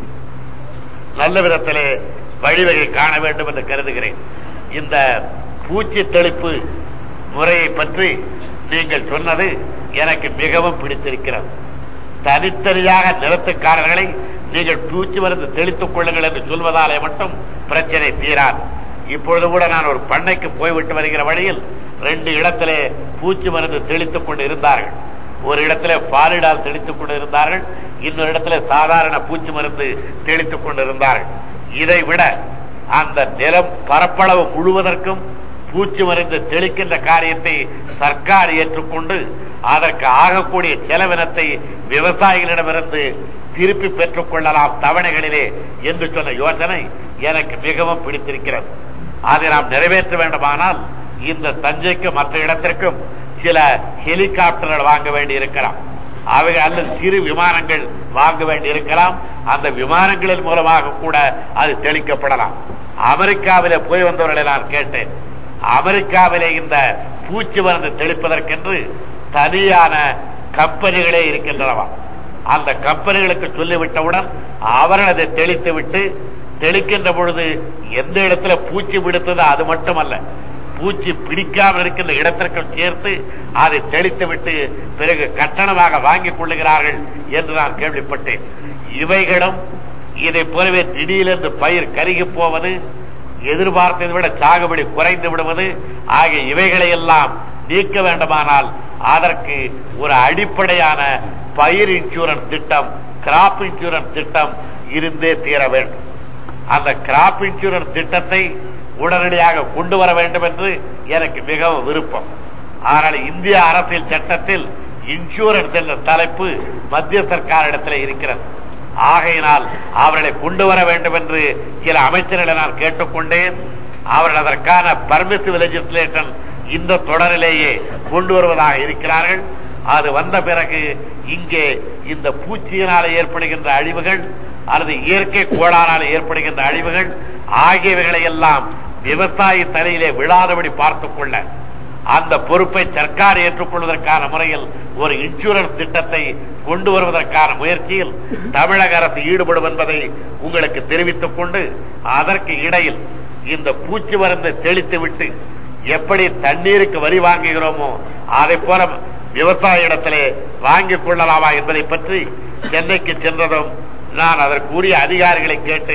நல்ல விதத்திலே வழிவகை காண வேண்டும் என்று கருதுகிறேன். இந்த பூச்சி தெளிப்பு முறையை பற்றி நீங்கள் சொன்னது எனக்கு மிகவும் பிடித்திருக்கிறது. தனித்தனியாக நிலத்துக்காரர்களை நீங்கள் பூச்சி மருந்து தெளித்துக் கொள்ளுங்கள் என்று சொல்வதாலே மட்டும் பிரச்சனை தீராது. இப்பொழுது கூட நான் ஒரு பண்ணைக்கு போய்விட்டு வருகிற வழியில் ரெண்டு இடத்திலே பூச்சி மருந்து தெளித்துக் கொண்டு இருந்தார்கள். ஒரு இடத்திலே பாலிடால் தெளித்துக் கொண்டு இருந்தார்கள், இன்னொரு இடத்திலே சாதாரண பூச்சி மருந்து தெளித்துக் கொண்டு இருந்தார்கள். இதை விட அந்த நிலம் பரப்பளவு முழுவதற்கும் பூச்சி மருந்து தெளிக்கின்ற காரியத்தை சர்க்கார் ஏற்றுக்கொண்டு அதற்கு ஆகக்கூடிய செலவினத்தை விவசாயிகளிடமிருந்து திருப்பி பெற்றுக் கொள்ளலாம் தவணைகளிலே என்று சொன்ன யோசனை எனக்கு மிகவும் பிடித்திருக்கிறது. அதை நாம் நிறைவேற்ற வேண்டுமானால் இந்த தஞ்சைக்கு மற்ற இடத்திற்கும் சில ஹெலிகாப்டர்கள் வாங்க வேண்டி இருக்கலாம், அவைகள் அல்லது சிறு விமானங்கள் வாங்க வேண்டி இருக்கலாம். அந்த விமானங்களின் மூலமாக கூட அது தெளிக்கப்படலாம். அமெரிக்காவிலே போய் வந்தவர்களை நான் கேட்டேன். அமெரிக்காவிலே இந்த பூச்சி மருந்து தெளிப்பதற்கென்று தனியான கம்பெனிகளே இருக்கின்றனவா. அந்த கம்பெனிகளுக்கு சொல்லிவிட்டவுடன் அவர்கள் அதை தெளித்து விட்டு, தெளிக்கின்ற பொழுது எந்த இடத்துல பூச்சி பிடித்ததோ அது மட்டுமல்ல, பூச்சி பிடிக்காமல் இருக்கின்ற இடத்திற்கும் சேர்த்து அதை தெளித்து விட்டு பிறகு கட்டணமாக வாங்கிக் கொள்ளுகிறார்கள் என்று நான் கேள்விப்பட்டேன். இவைகளும் இதை போலவே திடீரென்று பயிர் கருகி போவது, எதிர்பார்த்ததை விட சாகுபடி குறைந்து விடுவது ஆகிய இவைகளை எல்லாம் நீக்க வேண்டுமானால் அதற்கு ஒரு அடிப்படையான பயிர் இன்சூரன்ஸ் திட்டம், கிராப் இன்சூரன்ஸ் திட்டம் இருந்தே தீர வேண்டும். அந்த கிராப் இன்சூரன்ஸ் திட்டத்தை உடனடியாக கொண்டு வர வேண்டும் என்று எனக்கு மிகவும் விருப்பம். ஆனால் இந்திய அரசியல் சட்டத்தில் இன்சூரன்ஸ் என்ற தலைப்பு மத்திய சர்க்காரிடத்தில் இருக்கிறது. ஆகையினால் அவர்களை கொண்டு வர வேண்டும் என்று சில அமைச்சர்களை நான் கேட்டுக்கொண்டேன். அவர்கள் அதற்கான பர்மிசிவ் லெஜிஸ்லேஷன் இந்த தொடரிலேயே கொண்டு வருவதாக இருக்கிறார்கள். அது வந்த பிறகு இங்கே இந்த பூச்சியினால் ஏற்படுகின்ற அழிவுகள் அல்லது இயற்கை கோளாறால் ஏற்படுகின்ற அழிவுகள் ஆகியவைகளை எல்லாம் விவசாயி தலையிலே விழாதபடி பார்த்துக் கொள்ள அந்த பொறுப்பை சர்க்கார் ஏற்றுக்கொள்வதற்கான முறையில் ஒரு இன்சூரன்ஸ் திட்டத்தை கொண்டு வருவதற்கான முயற்சியில் தமிழக அரசு ஈடுபடும் என்பதை உங்களுக்கு தெரிவித்துக் கொண்டு, அதற்கு இடையில் இந்த பூச்சி மருந்தை தெளித்துவிட்டு எப்படி தண்ணீருக்கு வரி வாங்குகிறோமோ அதை போல விவசாய இடத்திலே வாங்கிக் கொள்ளலாமா என்பதை பற்றி சென்னைக்கு சென்றதும் நான் அதற்குரிய அதிகாரிகளை கேட்டு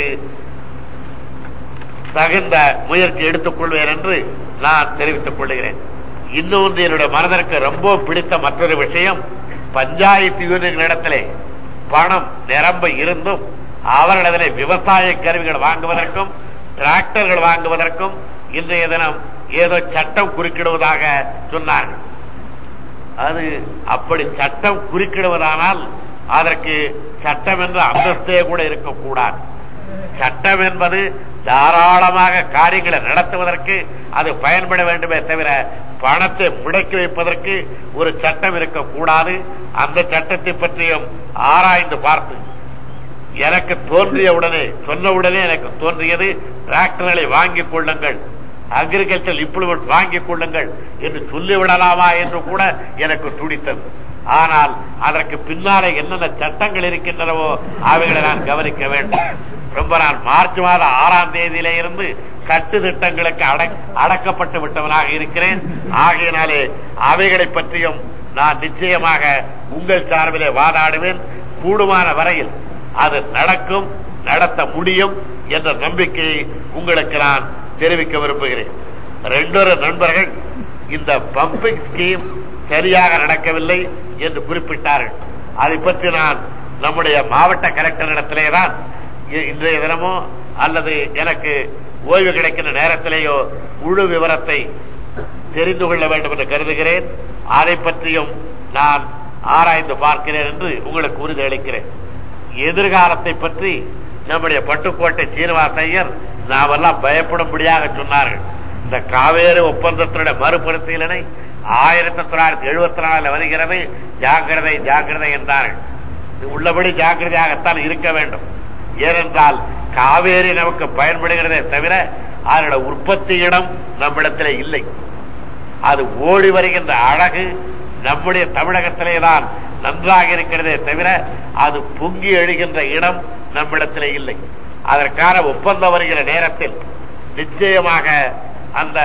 தகுந்த முயற்சி எடுத்துக் கொள்வேன் என்று நான் தெரிவித்துக் கொள்கிறேன். இன்னொன்று என்னுடைய மனதிற்கு ரொம்ப பிடித்த மற்றொரு விஷயம், பஞ்சாயத்து யூனியன்களிடத்திலே பணம் நிரம்ப இருந்தும் அவர்களிடத்திலே விவசாய கருவிகள் வாங்குவதற்கும் டிராக்டர்கள் வாங்குவதற்கும் இன்றைய தினம் ஏதோ சட்டம் குறுக்கிடுவதாக சொன்னார்கள். அது அப்படி சட்டம் குறுக்கிடுவதானால் அதற்கு சட்டம் என்ற அந்தஸ்தே கூட இருக்கக்கூடாது. சட்டம் என்பது தாராளமாக காரியங்களை நடத்துவதற்கு அது பயன்பட வேண்டுமே தவிர பணத்தை முடக்கி வைப்பதற்கு ஒரு சட்டம் இருக்கக்கூடாது. அந்த சட்டத்தை பற்றியும் ஆராய்ந்து பார்த்து எனக்கு தோன்றிய உடனே சொன்ன உடனே எனக்கு தோன்றியது, டிராக்டர்களை வாங்கிக் கொள்ளுங்கள், அக்ரிகல்ச்சர் இம்ப்ளிமெண்ட் வாங்கிக் கொள்ளுங்கள் என்று சொல்லிவிடலாமா என்று கூட எனக்கு துடித்தது. ஆனால் அதற்கு பின்னாலே என்னென்ன சட்டங்கள் இருக்கின்றனவோ அவைகளை நான் கவனிக்க வேண்டும். ரொம்ப நான் மார்ச் மாதம் ஆறாம் தேதியிலே இருந்து கட்டு திட்டங்களுக்கு அடக்கப்பட்டு விட்டவனாக இருக்கிறேன். ஆகையினாலே அவைகளை பற்றியும் நான் நிச்சயமாக உங்கள் சார்பிலே வாதாடுவேன். கூடுமான வரையில் அது நடக்கும், நடத்த முடியும் என்ற நம்பிக்கையை உங்களுக்கு நான் தெரிவிக்க விரும்புகிறேன். ரெண்டொரு நண்பர்கள் இந்த பம்பிங் ஸ்கீம் சரியாக நடக்கவில்லை என்று குறிப்பிட்டார்கள். அதை பற்றி நான் நம்முடைய மாவட்ட கலெக்டரிடத்திலேதான் இன்றைய தினமோ அல்லது எனக்கு ஓய்வு கிடைக்கின்ற நேரத்திலேயோ முழு விவரத்தை தெரிந்து கொள்ள வேண்டும் என்று கருதுகிறேன். அதை பற்றியும் நான் ஆராய்ந்து பார்க்கிறேன் என்று உங்களுக்கு உறுதி அளிக்கிறேன். எதிர்காலத்தை பற்றி நம்முடைய பட்டுக்கோட்டை சீனிவாச ஐயர் நாமெல்லாம் பயப்படும்படியாக சொன்னார்கள். இந்த காவேரி ஒப்பந்தத்தினுடைய மறுபரிசீலனை ஆயிரத்தி தொள்ளாயிரத்தி எழுபத்தி நாலுல வருகிறது, ஜாக்கிரதை ஜாக்கிரதை என்றார்கள். உள்ளபடி ஜாக்கிரதையாகத்தான் இருக்க வேண்டும். ஏனென்றால் காவேரி நமக்கு பயன்படுகிறதே தவிர அதனுடைய உற்பத்தி இடம் நம்மிடத்திலே இல்லை. அது ஓடி வருகின்ற அழகு நம்முடைய தமிழகத்திலேதான் நன்றாக இருக்கிறதே தவிர அது பொங்கி எழுகின்ற இடம் நம்மிடத்திலே இல்லை. அதற்கான ஒப்பந்தம் வருகிற நேரத்தில் நிச்சயமாக அந்த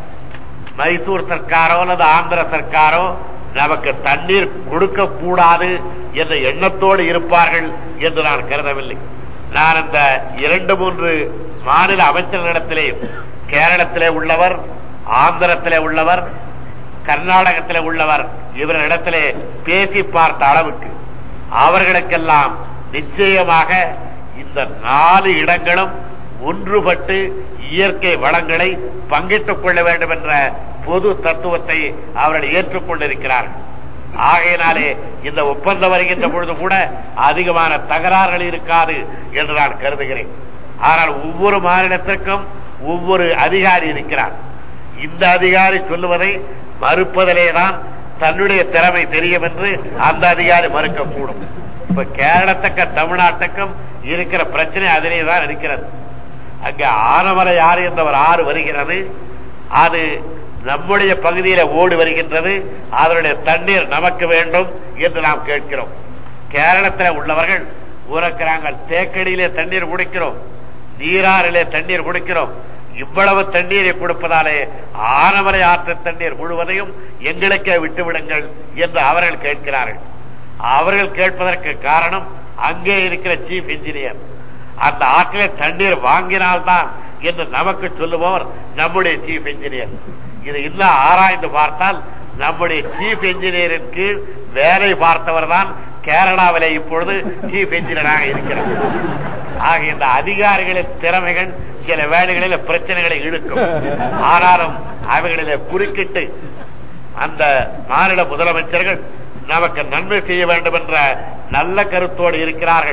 மைசூர் சர்க்காரோ அல்லது ஆந்திர சர்க்காரோ நமக்கு தண்ணீர் கொடுக்க கூடாது என்ற எண்ணத்தோடு இருப்பார்கள் என்று நான் கருதவில்லை. நான் அந்த இரண்டு மூன்று மாநில அமைச்சர்களிடத்திலே கேரளத்திலே உள்ளவர், ஆந்திரத்திலே உள்ளவர், கர்நாடகத்திலே உள்ளவர் இவர்களிடத்திலே பேசி பார்த்த அளவுக்கு அவர்களுக்கெல்லாம் நிச்சயமாக இந்த நாலு இடங்களும் ஒன்றுபட்டு இயற்கை வளங்களை பங்கிட்டுக் கொள்ள வேண்டும் என்ற பொது தத்துவத்தை அவர்கள் ஏற்றுக்கொண்டிருக்கிறார்கள். ஆகையினாலே இந்த ஒப்பந்தம் வருகின்ற பொழுது கூட அதிகமான தகராறுகள் இருக்காது என்று நான் கருதுகிறேன். ஆனால் ஒவ்வொரு மாநிலத்திற்கும் ஒவ்வொரு அதிகாரி இருக்கிறார். இந்த அதிகாரி சொல்லுவதை மறுப்பதிலேதான் தன்னுடைய திறமை தெரியும் என்று அந்த அதிகாரி மறுக்கக்கூடும். இப்ப கேரளத்துக்கும் தமிழ்நாட்டுக்கும் இருக்கிற பிரச்சனை அதிலேதான் இருக்கிறது. அங்க ஆனமலை ஆறு என்ற ஒரு ஆறு வருகிறது. அது நம்முடைய பகுதியில ஓடி வருகின்றது. அதனுடைய தண்ணீர் நமக்கு வேண்டும் என்று நாம் கேட்கிறோம். கேரளத்தில் உள்ளவர்கள் உனக்கு நாங்கள் தேக்கடியிலே தண்ணீர் குடிக்கிறோம், நீராறிலே தண்ணீர் குடிக்கிறோம், இவ்வளவு தண்ணீரை கொடுப்பதாலே ஆனமலை ஆற்று தண்ணீர் முழுவதையும் எங்களுக்கே விட்டுவிடுங்கள் என்று அவர்கள் கேட்கிறார்கள். அவர்கள் கேட்பதற்கு காரணம் அங்கே இருக்கிற சீஃப் இன்ஜினியர் அந்த ஆற்றிலே தண்ணீர் வாங்கினால்தான் என்று நமக்கு சொல்லுபவர் நம்முடைய சீஃப் இன்ஜினியர். இது இன்னும் ஆராய்ந்து பார்த்தால் நம்முடைய சீஃப் இன்ஜினியரின் கீழ் வேலை பார்த்தவர் தான் கேரளாவிலே இப்பொழுது சீஃப் இன்ஜினியராக இருக்கிறார். ஆக இந்த அதிகாரிகளின் திறமைகள் சில வேலைகளில் பிரச்சனைகளை இழுக்கும். ஆனாலும் அவைகளிலே குறுக்கிட்டு அந்த மாநில முதலமைச்சர்கள் நமக்கு நன்மை செய்ய வேண்டும் என்ற நல்ல கருத்தோடு இருக்கிறார்கள்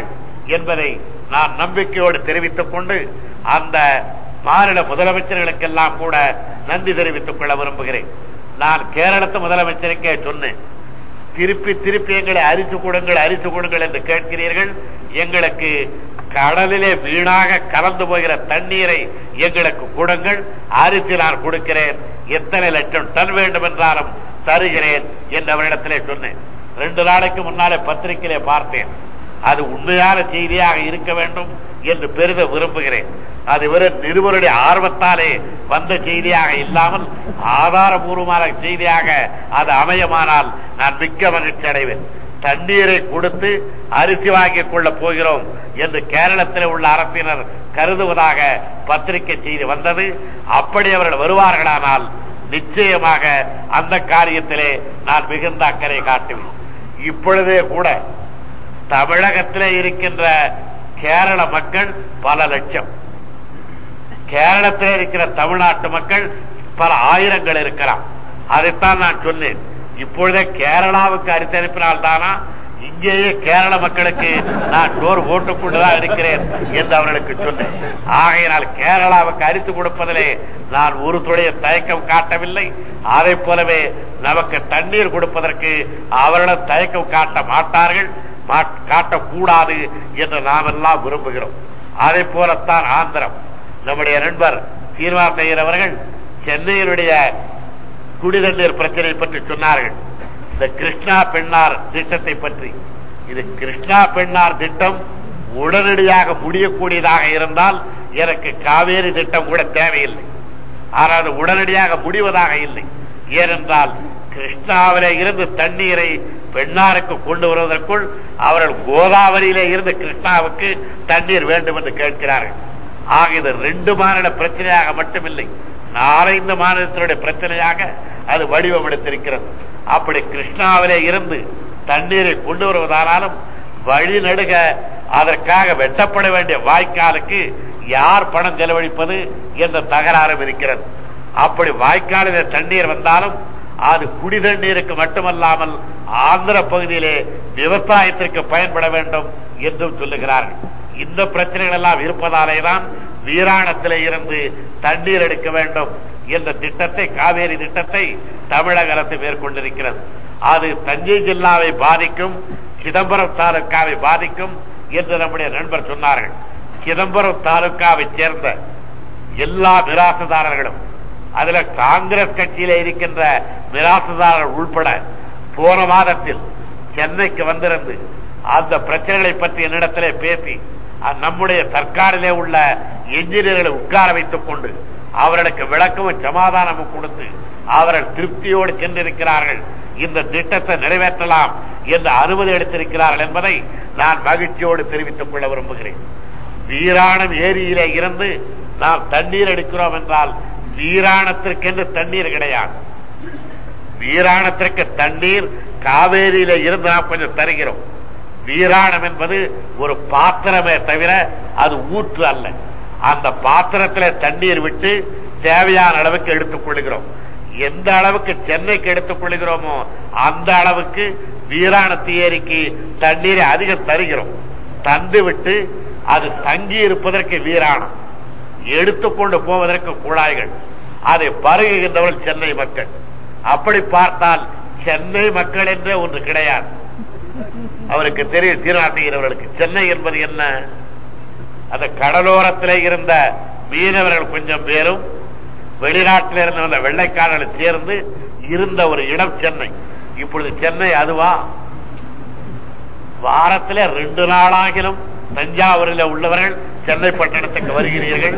என்பதை நான் நம்பிக்கையோடு தெரிவித்துக் கொண்டு அந்த மாநில முதலமைச்சர்களுக்கெல்லாம் கூட நன்றி தெரிவித்துக் கொள்ள விரும்புகிறேன். நான் கேரளத்து முதலமைச்சருக்கே சொன்னேன், திருப்பி திருப்பி எங்களை அரிசி கொடுங்கள் அரிசி கொடுங்கள் என்று கேட்கிறீர்கள். எங்களுக்கு கடலிலே வீணாக கலந்து போகிற தண்ணீரை எங்களுக்கு கொடுங்கள், அரிசி நான் கொடுக்கிறேன், எத்தனை லட்சம் டன் வேண்டும் என்றாலும் தருகிறேன் என்று அவரிடத்திலே சொன்னேன். ரெண்டு நாளைக்கு முன்னாலே பத்திரிகையிலே பார்த்தேன். அது உண்மையான செய்தியாக இருக்க வேண்டும் என்று பெரித விரும்புகிறேன். அது வெறும் நிருபருடைய ஆர்வத்தாலே வந்த செய்தியாக இல்லாமல் ஆதாரபூர்வமான செய்தியாக அது அமையமானால் நான் மிக்க மகிழ்ச்சி அடைவேன். தண்ணீரை கொடுத்து அரிசி வாங்கிக் கொள்ளப் போகிறோம் என்று கேரளத்தில் உள்ள அரசினர் கருதுவதாக பத்திரிகை செய்தி வந்தது. அப்படி அவர்கள் வருவார்களானால் நிச்சயமாக அந்த காரியத்திலே நான் மிகுந்த அக்கறை காட்டுவேன். இப்பொழுதே கூட தமிழகத்திலே இருக்கின்ற கேரள மக்கள் பல லட்சம், கேரளத்திலே இருக்கிற தமிழ்நாட்டு மக்கள் பல ஆயிரங்கள் இருக்கலாம். அதைத்தான் நான் சொன்னேன். இப்பொழுதே கேரளாவுக்கு அரிசி அனுப்பினால் தானா, இங்கேயே கேரள மக்களுக்கு நான் டோர் போட்டுக் கொண்டுதான் இருக்கிறேன் என்று அவர்களுக்கு சொன்னேன். ஆகையினால் கேரளாவுக்கு அரிசி கொடுப்பதிலே நான் ஒரு துடைய தயக்கம் காட்டவில்லை. அதை போலவே நமக்கு தண்ணீர் கொடுப்பதற்கு அவர்களும் தயக்கம் காட்ட மாட்டார்கள், காட்டக்கூடாது என்று நாம் எல்லாம் விரும்புகிறோம். அதை போலத்தான் ஆந்திரம். நம்முடைய நண்பர் சீனிவாச ஐயர் அவர்கள் சென்னையினுடைய குடிநீர் பிரச்சனை பற்றி சொன்னார்கள். இந்த கிருஷ்ணா பெண்ணார் திட்டத்தை பற்றி, இது கிருஷ்ணா பெண்ணார் திட்டம் உடனடியாக முடியக்கூடியதாக இருந்தால் எனக்கு காவேரி திட்டம் கூட தேவையில்லை. ஆனால் அது உடனடியாக முடிவதாக இல்லை. ஏனென்றால் கிருஷ்ணாவிலே இருந்து தண்ணீரை பெண்ணாருக்கு கொண்டு வருவதற்குள் அவர்கள் கோதாவரியிலே இருந்து கிருஷ்ணாவுக்கு தண்ணீர் வேண்டும் என்று கேட்கிறார்கள். ஆக இது ரெண்டு மாநில பிரச்சனையாக மட்டுமில்லை, நாலந்து மாநிலத்தினுடைய பிரச்சனையாக அது வடிவமெடுத்திருக்கிறது. அப்படி கிருஷ்ணாவிலே இருந்து தண்ணீரை கொண்டு வருவதானாலும் வழிநடுக அதற்காக வெட்டப்பட வேண்டிய வாய்க்காலுக்கு யார் பணம் செலவழிப்பது என்ற தகராறும் இருக்கிறது. அப்படி வாய்க்காலிலே தண்ணீர் வந்தாலும் அது குடி தண்ணீருக்கு மட்டுமல்லாமல் ஆந்திர பகுதியிலே விவசாயத்திற்கு பயன்பட வேண்டும் என்றும் சொல்லுகிறார்கள். இந்த பிரச்சனைகள் எல்லாம் இருப்பதாலேதான் வீராணத்திலே இருந்து தண்ணீர் எடுக்க வேண்டும் என்ற திட்டத்தை, காவேரி திட்டத்தை தமிழக அரசு மேற்கொண்டிருக்கிறது. அது தஞ்சை ஜில்லாவை பாதிக்கும், சிதம்பரம் தாலுக்காவை பாதிக்கும் என்று நம்முடைய நண்பர் சொன்னார்கள். சிதம்பரம் தாலுக்காவை சேர்ந்த எல்லா மிராசுதாரர்களும், அதுல காங்கிரஸ் கட்சியில இருக்கின்ற மிராசுதாரர்கள் உள்பட போன மாதத்தில் சென்னைக்கு வந்திருந்து அந்த பிரச்சனைகளை பற்றி என்னிடத்திலே பேசி நம்முடைய சர்க்காரிலே உள்ள என்ஜினியர்களை உட்கார வைத்துக் கொண்டு அவர்களுக்கு விளக்கமும் சமாதானமும் கொடுத்து அவர்கள் திருப்தியோடு சென்றிருக்கிறார்கள். இந்த திட்டத்தை நிறைவேற்றலாம் என்று அனுமதி அளித்திருக்கிறார்கள் என்பதை நான் மகிழ்ச்சியோடு தெரிவித்துக் கொள்ள விரும்புகிறேன். வீராணம் ஏரியிலே இருந்து நாம் தண்ணீர் எடுக்கிறோம் என்றால் வீராணத்திற்கென்று தண்ணீர் கிடையாது. வீராணத்திற்கு தண்ணீர் காவேரியில இருந்து நாம் கொஞ்சம் தருகிறோம். வீராணம் என்பது ஒரு பாத்திரமே தவிர அது ஊற்று அல்ல. அந்த பாத்திரத்தில் தண்ணீர் விட்டு தேவையான அளவுக்கு எடுத்துக் கொள்கிறோம். எந்த அளவுக்கு சென்னைக்கு எடுத்துக் கொள்கிறோமோ அந்த அளவுக்கு வீராணத்து ஏரிக்கு தண்ணீரை அதிகம் தருகிறோம். தந்து விட்டு அது தங்கி இருப்பதற்கு வீராணம், எடுத்துக்கொண்டு போவதற்கு குழாய்கள், அதை பருகுகின்றவர்கள் சென்னை மக்கள். அப்படி பார்த்தால் சென்னை மக்கள் என்றே ஒன்று கிடையாது. அவருக்கு தெரியும், சீனாட்டுகிறவர்களுக்கு சென்னை என்பது என்ன? அந்த கடலோரத்திலே இருந்த மீனவர்கள் கொஞ்சம் பேரும் வெளிநாட்டில் இருந்த அந்த வெள்ளைக்காரர்கள் சேர்ந்து இருந்த ஒரு இடம் சென்னை. இப்பொழுது சென்னை அதுவா? வாரத்திலே ரெண்டு நாளாகிலும் தஞ்சாவூரில் உள்ளவர்கள் சென்னை பட்டணத்துக்கு வருகிறீர்கள்.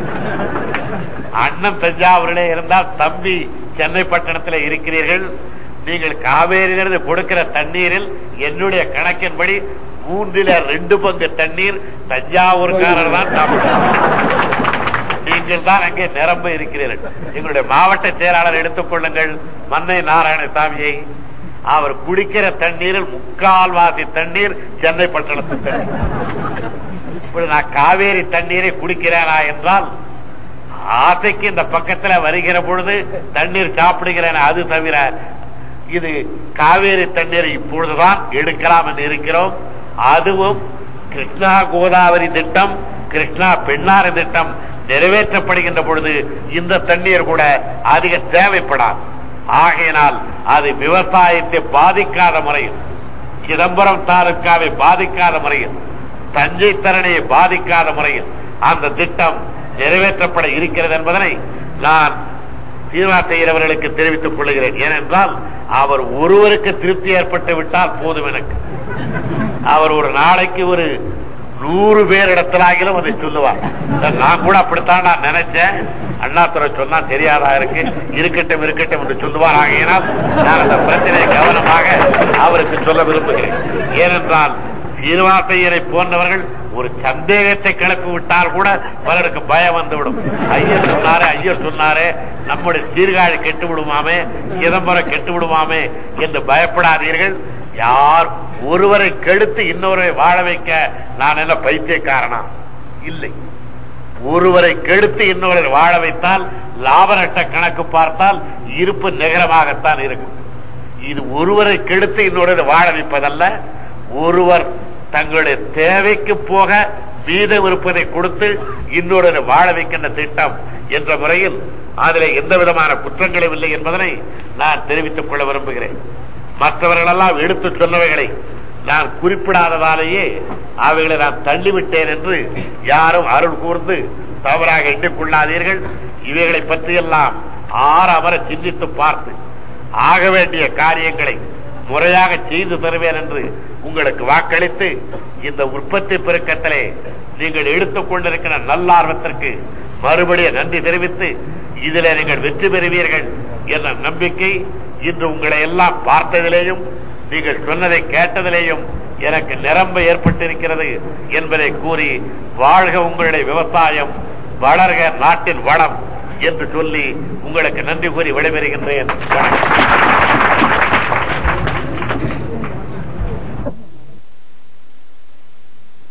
அண்ணன் தஞ்சாவூரிலே இருந்தால் தம்பி சென்னை பட்டணத்தில் இருக்கிறீர்கள். நீங்கள் காவேரியிலிருந்து கொடுக்கிற தண்ணீரில் என்னுடைய கணக்கின்படி மூன்றில ரெண்டு பங்கு தண்ணீர் தஞ்சாவூர்காரர் தான் தமிழ். நீங்கள் தான் அங்கே நிரம்ப இருக்கிறீர்கள். எங்களுடைய மாவட்ட செயலாளர் எடுத்துக் கொள்ளுங்கள், மன்னை நாராயணசாமியை. அவர் குடிக்கிற தண்ணீரில் முக்கால்வாசி தண்ணீர் சென்னை பட்டணத்து தண்ணீர். இப்படி நான் காவேரி தண்ணீரை குடிக்கிறேனா என்றால் ஆசைக்கு இந்த பக்கத்தில் வருகிற பொழுது தண்ணீர் சாப்பிடுகிறேன். அது தவிர இது காவேரி தண்ணீரை இப்பொழுதுதான் எடுக்கலாம் என்று இருக்கிறோம். அதுவும் கிருஷ்ணா கோதாவரி திட்டம், கிருஷ்ணா பெண்ணாறு திட்டம் நிறைவேற்றப்படுகின்ற பொழுது இந்த தண்ணீர் கூட அதிக தேவைப்படாது. ஆகையினால் அது விவசாயத்தை பாதிக்காத முறையில், சிதம்பரம் தாலுக்காவை பாதிக்காத முறையில், தஞ்சை தரணையை பாதிக்காத முறையில் அந்த திட்டம் நிறைவேற்றப்பட இருக்கிறது என்பதனை நான் சீனிவாசையரவர்களுக்கு தெரிவித்துக் கொள்கிறேன். ஏனென்றால் அவர் ஒருவருக்கு திருப்தி ஏற்பட்டு விட்டால் போதும் எனக்கு. அவர் ஒரு நாளைக்கு ஒரு நூறு பேர் இடத்திலாகிலும் அதை சொல்லுவார். நான் கூட அப்படித்தான் நான் நினைச்சேன். அண்ணாதுரை சொன்னா தெரியாதா இருக்கு, இருக்கட்டும் இருக்கட்டும் என்று சொல்லுவார். ஆகையினால் நான் அந்த பிரச்சனையை கவனமாக அவருக்கு சொல்ல விரும்புகிறேன். ஏனென்றால் சீனிவாசையரை போன்றவர்கள் ஒரு சந்தேகத்தை கிளப்பி விட்டால் கூட பலருக்கு பயம் வந்துவிடும். ஐயர் சொன்னாரே ஐயர் சொன்னாரே நம்முடைய சீர்காழி கெட்டு விடுமாமே, சிதம்பரம் கெட்டு விடுமாமே என்று பயப்படாதீர்கள். யார் ஒருவரை கெடுத்து இன்னொருவரை வாழ வைக்க நான் என்ன பைத்தியக்காரனா? இல்லை. ஒருவரை கெடுத்து இன்னொருவரை வாழ வைத்தால் லாப நட்ட கணக்கு பார்த்தால் இருப்பு நிகரமாகத்தான் இருக்கும். இது ஒருவரை கெடுத்து இன்னொருவரை வாழ வைப்பதல்ல. ஒருவர் தங்களுடைய தேவைக்கு போக மீத விருப்பதை கொடுத்து இன்னொரு வாழ வைக்கின்ற திட்டம் என்ற முறையில் அதில் எந்த விதமான குற்றங்களும் இல்லை என்பதனை நான் தெரிவித்துக் கொள்ள விரும்புகிறேன். மற்றவர்களெல்லாம் எடுத்து சொன்னவைகளை நான் குறிப்பிடாததாலேயே அவைகளை நான் தள்ளிவிட்டேன் என்று யாரும் அருள் கூர்ந்து தவறாக எண்ணிக்கொள்ளாதீர்கள். இவைகளை பற்றியெல்லாம் ஆற அமர சிந்தித்து பார்த்து ஆக வேண்டிய காரியங்களை முறையாக செய்து தருவேன் என்று உங்களுக்கு வாக்களித்து இந்த உற்பத்தி பெருக்கத்திலே நீங்கள் எடுத்துக் கொண்டிருக்கிற நல்லார்வத்திற்கு மறுபடியும் நன்றி தெரிவித்து இதில் நீங்கள் வெற்றி பெறுவீர்கள் என்ற நம்பிக்கை இன்று உங்களை எல்லாம் பார்த்ததிலேயும் நீங்கள் சொன்னதை கேட்டதிலேயும் எனக்கு நிரம்ப ஏற்பட்டிருக்கிறது என்பதை கூறி வாழ்க உங்களுடைய விவசாயம், வளர்க நாட்டின் வளம் என்று சொல்லி உங்களுக்கு நன்றி கூறி விடைபெறுகின்றேன்.